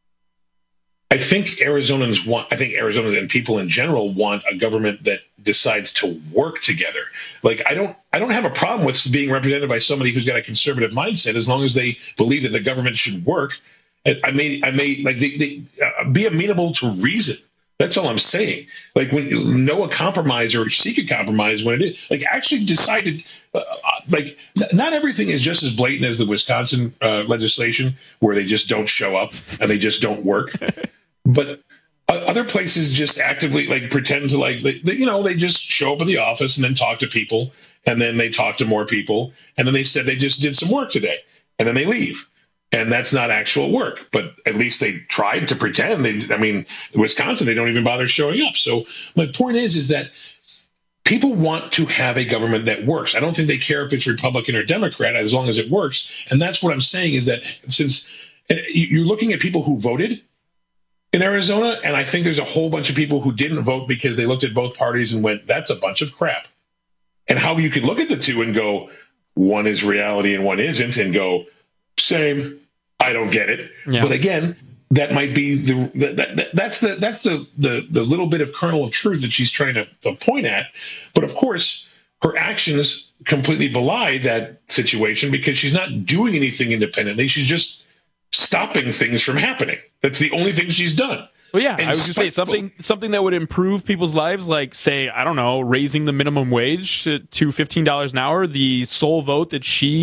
I think Arizonans want, I think Arizonans and people in general want a government that decides to work together. Like, I don't, I don't have a problem with being represented by somebody who's got a conservative mindset as long as they believe that the government should work. I may, I may like they, they, uh, be amenable to reason. That's all I'm saying. Like, when you know a compromise or seek a compromise when it is, like, actually decided, uh, like, not everything is just as blatant as the Wisconsin uh, legislation where they just don't show up and they just don't work. But other places just actively, like, pretend to, like, they, you know, they just show up at the office and then talk to people, and then they talk to more people, and then they said they just did some work today, and then they leave. And that's not actual work, but at least they tried to pretend. They, I mean, Wisconsin, they don't even bother showing up. So my point is, is that people want to have a government that works. I don't think they care if it's Republican or Democrat as long as it works. And that's what I'm saying is that since you're looking at people who voted in Arizona, and I think there's a whole bunch of people who didn't vote because they looked at both parties and went, that's a bunch of crap. And how you could look at the two and go, one is reality and one isn't, and go, same, I don't get it. Yeah. But again, that might be the, the that, that's the that's the, the the little bit of kernel of truth that she's trying to, to point at. But of course, her actions completely belie that situation because she's not doing anything independently. She's just stopping things from happening. That's the only thing she's done. Well, yeah, and I was going to say something something that would improve people's lives, like, say, I don't know, raising the minimum wage to, to fifteen dollars an hour, the sole vote that she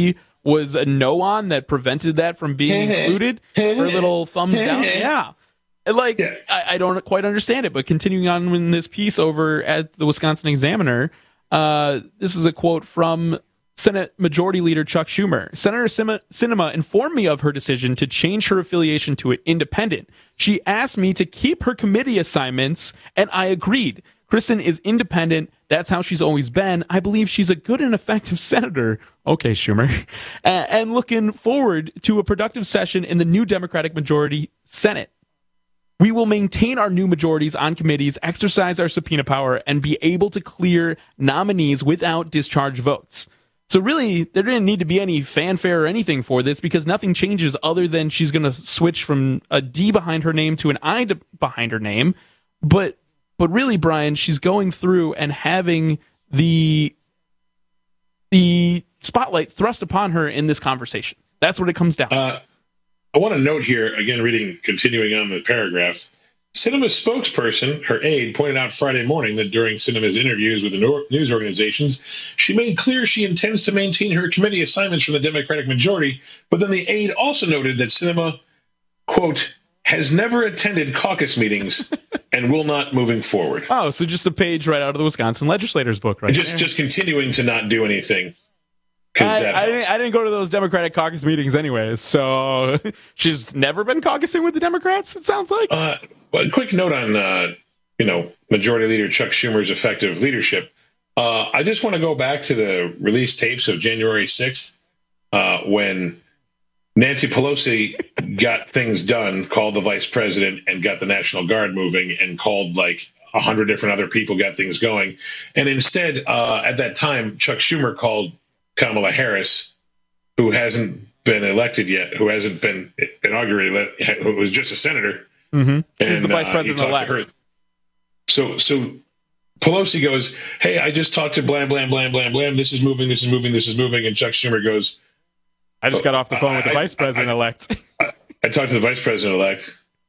was a no on that prevented that from being included? Her little thumbs down? Yeah. Like, yeah. I, I don't quite understand it, but continuing on in this piece over at the Wisconsin Examiner, uh, this is a quote from Senate Majority Leader Chuck Schumer. Senator Sinema informed me of her decision to change her affiliation to an independent. She asked me to keep her committee assignments, and I agreed. Kristen is independent. That's how she's always been. I believe she's a good and effective senator. Okay, Schumer. Uh, and looking forward to a productive session in the new Democratic majority Senate. We will maintain our new majorities on committees, exercise our subpoena power, and be able to clear nominees without discharge votes. So really, there didn't need to be any fanfare or anything for this because nothing changes other than she's going to switch from a D behind her name to an I behind her name. But but really, Brian, she's going through and having the the spotlight thrust upon her in this conversation. That's what it comes down to. Uh, I want to note here, again, reading, continuing on the paragraph, Sinema's spokesperson, her aide, pointed out Friday morning that during Sinema's interviews with the news organizations, she made clear she intends to maintain her committee assignments from the Democratic majority, but then the aide also noted that Sinema, quote, has never attended caucus meetings and will not moving forward. Oh, so just a page right out of the Wisconsin legislator's book, right? Just, just continuing to not do anything. I, I, didn't, I didn't go to those Democratic caucus meetings anyways, so she's never been caucusing with the Democrats, it sounds like. Uh, well, a quick note on, uh, you know, Majority Leader Chuck Schumer's effective leadership. Uh, I just want to go back to the release tapes of January sixth uh, when Nancy Pelosi got things done, called the vice president, and got the National Guard moving, and called like a hundred different other people, got things going. And instead, uh, at that time, Chuck Schumer called Kamala Harris, who hasn't been elected yet, who hasn't been inaugurated, who was just a senator. Mm-hmm. She's and, the vice uh, president-elect. So, so Pelosi goes, "Hey, I just talked to blam, blam, blam, blam, blam. This is moving, this is moving, this is moving." And Chuck Schumer goes, I just got off the phone with the I, vice president-elect. I, I, I talked to the vice president-elect.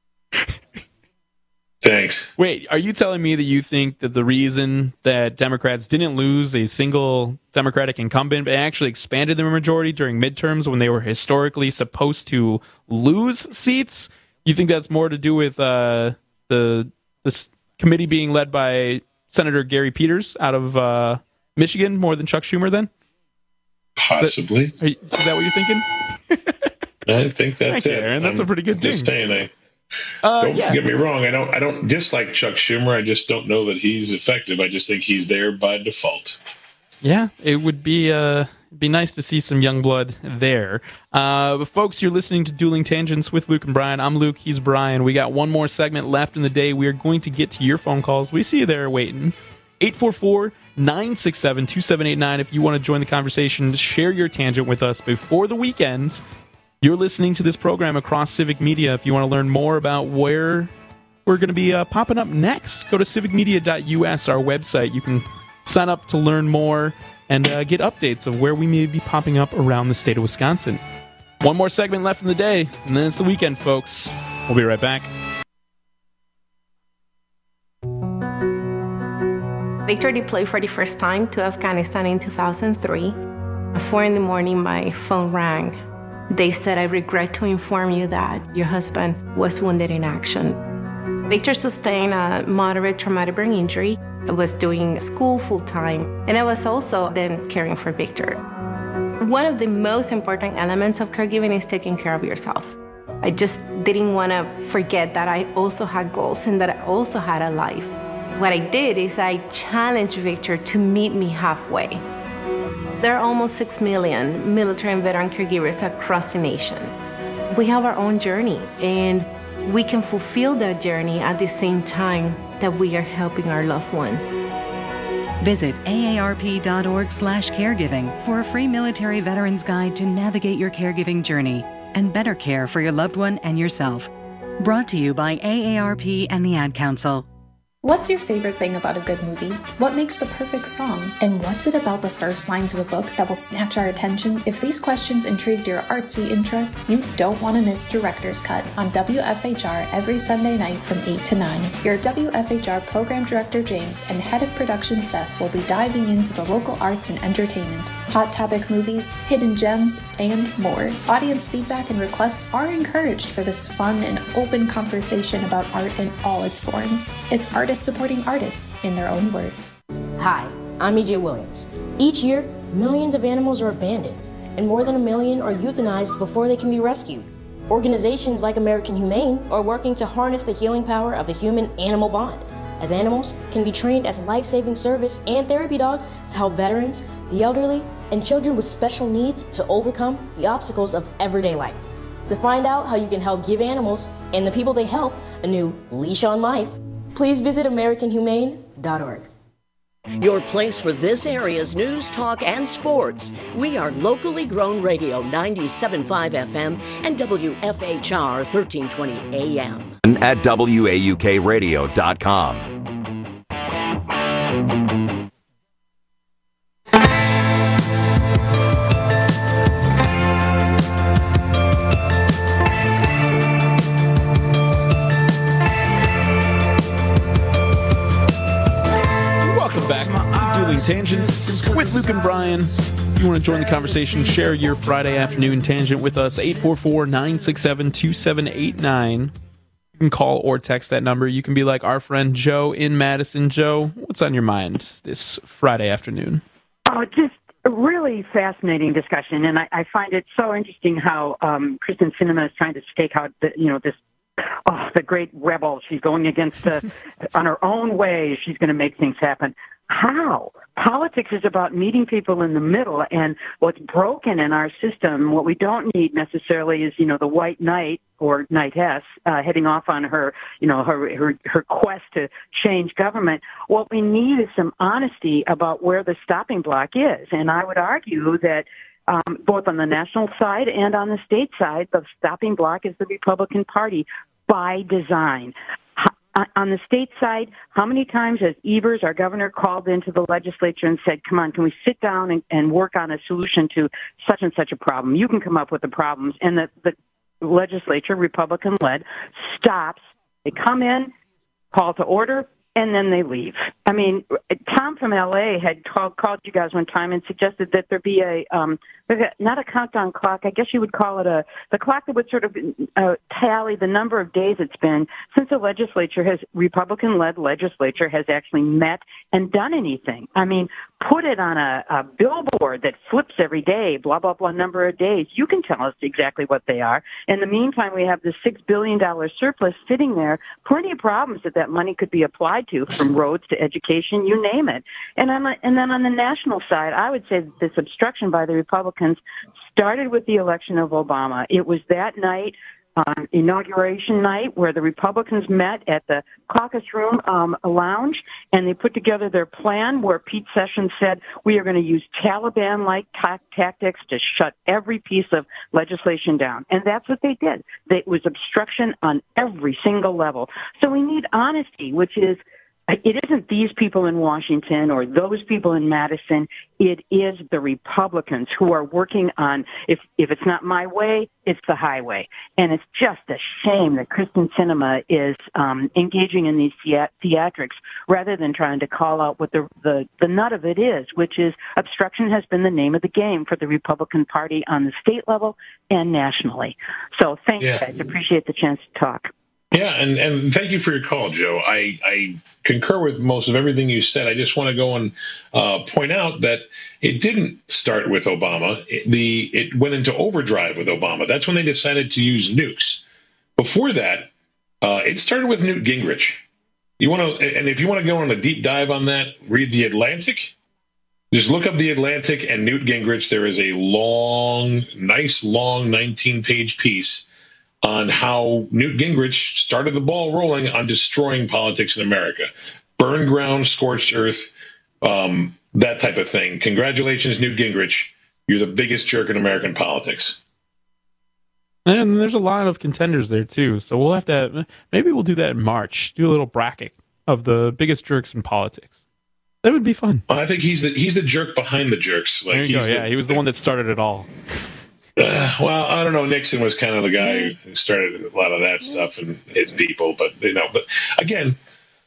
Thanks. Wait, are you telling me that you think that the reason that Democrats didn't lose a single Democratic incumbent, but actually expanded their majority during midterms when they were historically supposed to lose seats, you think that's more to do with uh, the this committee being led by Senator Gary Peters out of uh, Michigan more than Chuck Schumer then? Possibly. Is that, you, is that what you're thinking? I think that's Thank it. You, Aaron. That's I'm a pretty good just thing. Saying, I, Uh, don't yeah. get me wrong. I don't. I don't dislike Chuck Schumer. I just don't know that he's effective. I just think he's there by default. Yeah, it would be uh, be nice to see some young blood there. Uh, but folks, you're listening to Dueling Tangents with Luke and Brian. I'm Luke. He's Brian. We got one more segment left in the day. We are going to get to your phone calls. We see you there waiting. eight four four, nine six seven, two seven eight nine if you want to join the conversation. Share your tangent with us before the weekend. You're listening to this program across Civic Media. If you want to learn more about where we're going to be uh, popping up next, go to civic media dot u s, our website. You can sign up to learn more and uh, get updates of where we may be popping up around the state of Wisconsin. One more segment left in the day, and then it's the weekend, folks. We'll be right back. Victor deployed for the first time to Afghanistan in two thousand three. At four in the morning, my phone rang. They said, "I regret to inform you that your husband was wounded in action." Victor sustained a moderate traumatic brain injury. I was doing school full-time, and I was also then caring for Victor. One of the most important elements of caregiving is taking care of yourself. I just didn't want to forget that I also had goals and that I also had a life. What I did is I challenged Victor to meet me halfway. There are almost six million military and veteran caregivers across the nation. We have our own journey, and we can fulfill that journey at the same time that we are helping our loved one. Visit A A R P dot org slash caregiving for a free military veterans guide to navigate your caregiving journey and better care for your loved one and yourself. Brought to you by A A R P and the Ad Council. What's your favorite thing about a good movie? What makes the perfect song? And what's it about the first lines of a book that will snatch our attention? If these questions intrigued your artsy interest, you don't want to miss Director's Cut on W F H R every Sunday night from eight to nine. Your W F H R Program Director James and Head of Production Seth will be diving into the local arts and entertainment, hot topic movies, hidden gems, and more. Audience feedback and requests are encouraged for this fun and open conversation about art in all its forms. It's artists supporting artists in their own words. Hi, I'm E J Williams. Each year, millions of animals are abandoned, and more than a million are euthanized before they can be rescued. Organizations like American Humane are working to harness the healing power of the human-animal bond, as animals can be trained as life-saving service and therapy dogs to help veterans, the elderly, and children with special needs to overcome the obstacles of everyday life. To find out how you can help give animals and the people they help a new leash on life, please visit American Humane dot org. Your place for this area's news, talk, and sports. We are locally grown radio ninety-seven point five F M and W F H R thirteen twenty A M. At W A U K radio dot com. Back to Dueling Tangents with Luke and Brian. If you want to join the conversation, share your Friday afternoon tangent with us, eight four four, nine six seven, two seven eight nine. You can call or text that number. You can be like our friend Joe in Madison. Joe, what's on your mind this Friday afternoon? Oh, just a really fascinating discussion, and I, I find it so interesting how um, Kristen Sinema is trying to stake out the, you know, this oh, the great rebel. She's going against the, on her own way, she's going to make things happen. How? Politics is about meeting people in the middle, and what's broken in our system, what we don't need necessarily is, you know, the white knight or knightess uh, heading off on her, you know, her, her her quest to change government. What we need is some honesty about where the stopping block is, and I would argue that um, both on the national side and on the state side, the stopping block is the Republican Party by design. On the state side, how many times has Evers, our governor, called into the legislature and said, come on, can we sit down and, and work on a solution to such and such a problem? You can come up with the problems. And the, the legislature, Republican-led, stops. They come in, call to order, and then they leave. I mean, Tom from L A had called, called you guys one time and suggested that there be a, um, not a countdown clock, I guess you would call it a, the clock that would sort of uh, tally the number of days it's been since the legislature has, Republican-led legislature has actually met and done anything. I mean, put it on a, a billboard that flips every day, blah, blah, blah, number of days. You can tell us exactly what they are. In the meantime, we have the six billion dollars surplus sitting there, plenty of problems that that money could be applied to, from roads to education, you name it. And, on the, and then on the national side, I would say that this obstruction by the Republicans started with the election of Obama. It was that night, um, inauguration night, where the Republicans met at the caucus room um, lounge, and they put together their plan where Pete Sessions said, we are going to use Taliban-like ta- tactics to shut every piece of legislation down. And that's what they did. It was obstruction on every single level. So we need honesty, which is, it isn't these people in Washington or those people in Madison. It is the Republicans who are working on, if if it's not my way, it's the highway. And it's just a shame that Kristen Sinema is um, engaging in these thea- theatrics rather than trying to call out what the, the, the nut of it is, which is obstruction has been the name of the game for the Republican Party on the state level and nationally. So thanks, yeah. guys. Appreciate the chance to talk. Yeah, and, and thank you for your call, Joe. I, I concur with most of everything you said. I just want to go and uh, point out that it didn't start with Obama. It, the it went into overdrive with Obama. That's when they decided to use nukes. Before that, uh, it started with Newt Gingrich. You want to, and if you want to go on a deep dive on that, read The Atlantic. Just look up The Atlantic and Newt Gingrich. There is a long, nice, long nineteen-page piece on how Newt Gingrich started the ball rolling on destroying politics in America. Burned ground, scorched earth, um, that type of thing. Congratulations, Newt Gingrich. You're the biggest jerk in American politics. And there's a lot of contenders there, too. So we'll have to, maybe we'll do that in March. Do a little bracket. of the biggest jerks in politics. That would be fun. I think he's the he's the jerk behind the jerks. Like there you he's go. Yeah, the, he was the one that started it all. Uh, well, I don't know. Nixon was kind of the guy who started a lot of that stuff and his people, but you know, but again,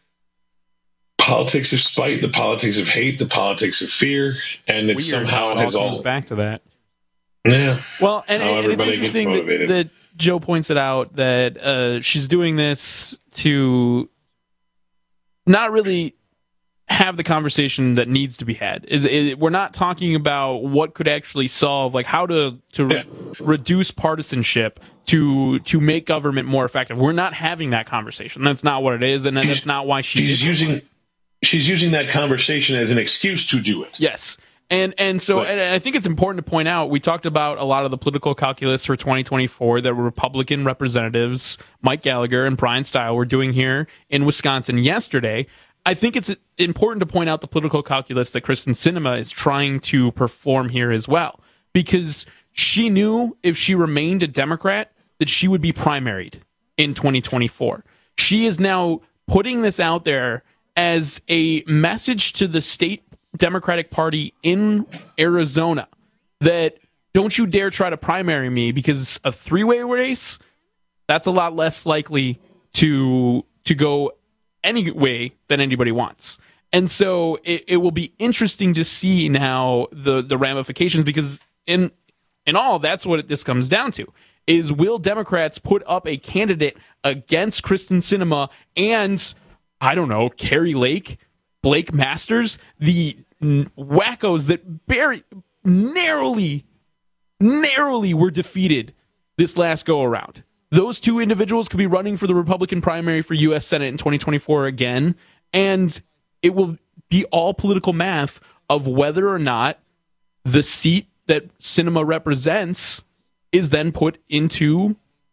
politics of spite, the politics of hate, the politics of fear, and it Weird somehow how it has all all comes back to that. Yeah. Well, and, How and it's everybody gets interesting that, motivated. that Joe points it out that uh, she's doing this to not really have the conversation that needs to be had. It, it, we're not talking about what could actually solve, like how to to Yeah. reduce partisanship to to make government more effective. We're not having that conversation. That's not what it is, and that's not why she she's using she's using that conversation as an excuse to do it. Yes. And and so But- and I think it's important to point out, we talked about a lot of the political calculus for twenty twenty-four that Republican representatives Mike Gallagher and Brian Stile were doing here in Wisconsin yesterday. I think it's important to point out the political calculus that Kristen Sinema is trying to perform here as well, because she knew if she remained a Democrat that she would be primaried in twenty twenty-four. She is now putting this out there as a message to the state Democratic Party in Arizona that don't you dare try to primary me, because a three-way race, that's a lot less likely to to go any way than anybody wants. And so it, it will be interesting to see now the the ramifications, because in in all, that's what this comes down to, is will Democrats put up a candidate against Kristen Sinema and, I don't know, Carrie Lake, Blake Masters, the n- wackos that very narrowly, narrowly were defeated this last go around. Those two individuals could be running for the Republican primary for U S Senate in twenty twenty-four again, and it will be all political math of whether or not the seat that Sinema represents is then put into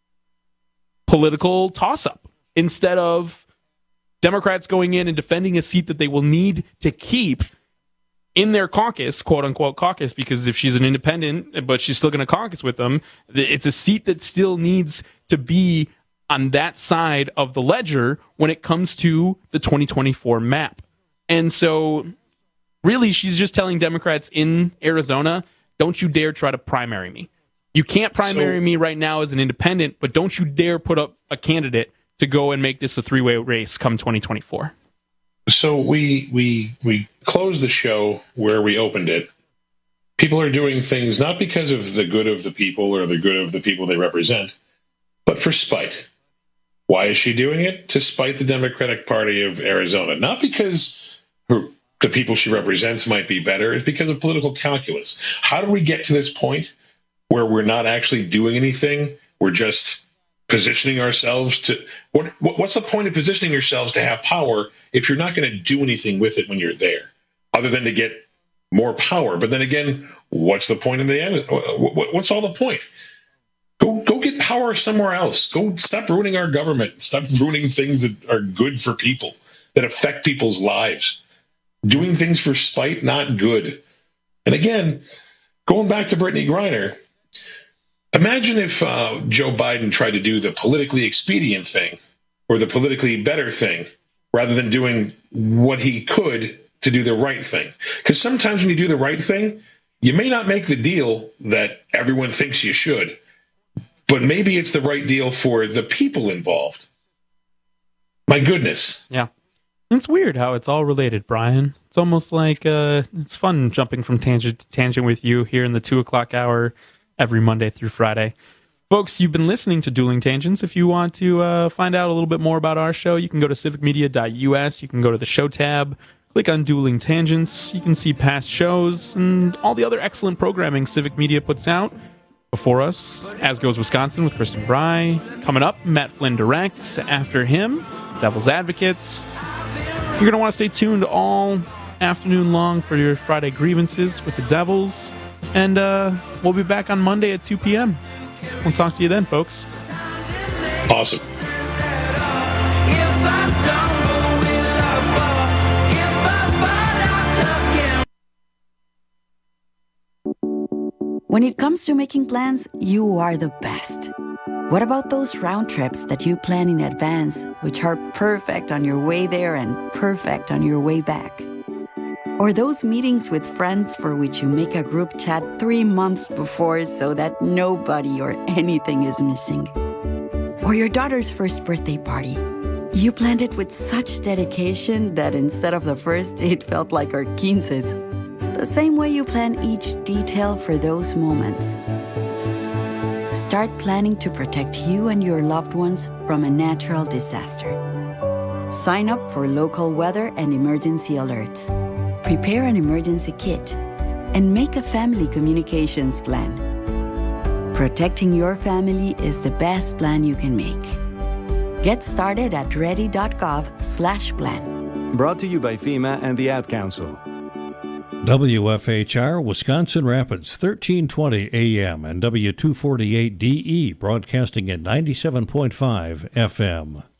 political toss-up, instead of Democrats going in and defending a seat that they will need to keep in their caucus, quote unquote caucus, because if she's an independent, but she's still going to caucus with them, it's a seat that still needs to be on that side of the ledger when it comes to the twenty twenty-four map. And so really she's just telling Democrats in Arizona, don't you dare try to primary me. You can't primary So- me right now as an independent, but don't you dare put up a candidate to go and make this a three-way race come twenty twenty-four. So we we we closed the show where we opened it. People are doing things not because of the good of the people or the good of the people they represent, but for spite. Why is she doing it? To spite the Democratic Party of Arizona. Not because her, the people she represents might be better. It's because of political calculus. How do we get to this point where we're not actually doing anything? We're just positioning ourselves to what, what what's the point of positioning yourselves to have power if you're not going to do anything with it when you're there, other than to get more power? But then again, what's the point in the end? What, what's all the point? Go go get power somewhere else. Go stop ruining our government. Stop ruining things that are good for people, that affect people's lives. Doing things for spite, not good. And again, going back to Brittany Griner, imagine if uh, Joe Biden tried to do the politically expedient thing or the politically better thing rather than doing what he could to do the right thing. Because sometimes when you do the right thing, you may not make the deal that everyone thinks you should, but maybe it's the right deal for the people involved. My goodness. Yeah. It's weird how it's all related, Brian. It's almost like uh, it's fun jumping from tangent to tangent with you here in the two o'clock hour every Monday through Friday. Folks, you've been listening to Dueling Tangents. If you want to uh, find out a little bit more about our show, you can go to civic media dot U S. You can go to the show tab, click on Dueling Tangents. You can see past shows and all the other excellent programming Civic Media puts out. Before us, As Goes Wisconsin with Kristen Bry. Coming up, Matt Flynn Directs. After him, Devil's Advocates. You're going to want to stay tuned all afternoon long for your Friday grievances with the Devils. And uh, we'll be back on Monday at two p.m. We'll talk to you then, folks. Awesome. When it comes to making plans, you are the best. What about those round trips that you plan in advance, which are perfect on your way there and perfect on your way back? Or those meetings with friends for which you make a group chat three months before so that nobody or anything is missing? Or your daughter's first birthday party. You planned it with such dedication that instead of the first, it felt like our quinces. The same way you plan each detail for those moments. Start planning to protect you and your loved ones from a natural disaster. Sign up for local weather and emergency alerts. Prepare an emergency kit. And make a family communications plan. Protecting your family is the best plan you can make. Get started at ready.gov slash plan. Brought to you by FEMA and the Ad Council. W F H R, Wisconsin Rapids, thirteen twenty A M and W two forty-eight D E, broadcasting at ninety-seven point five F M.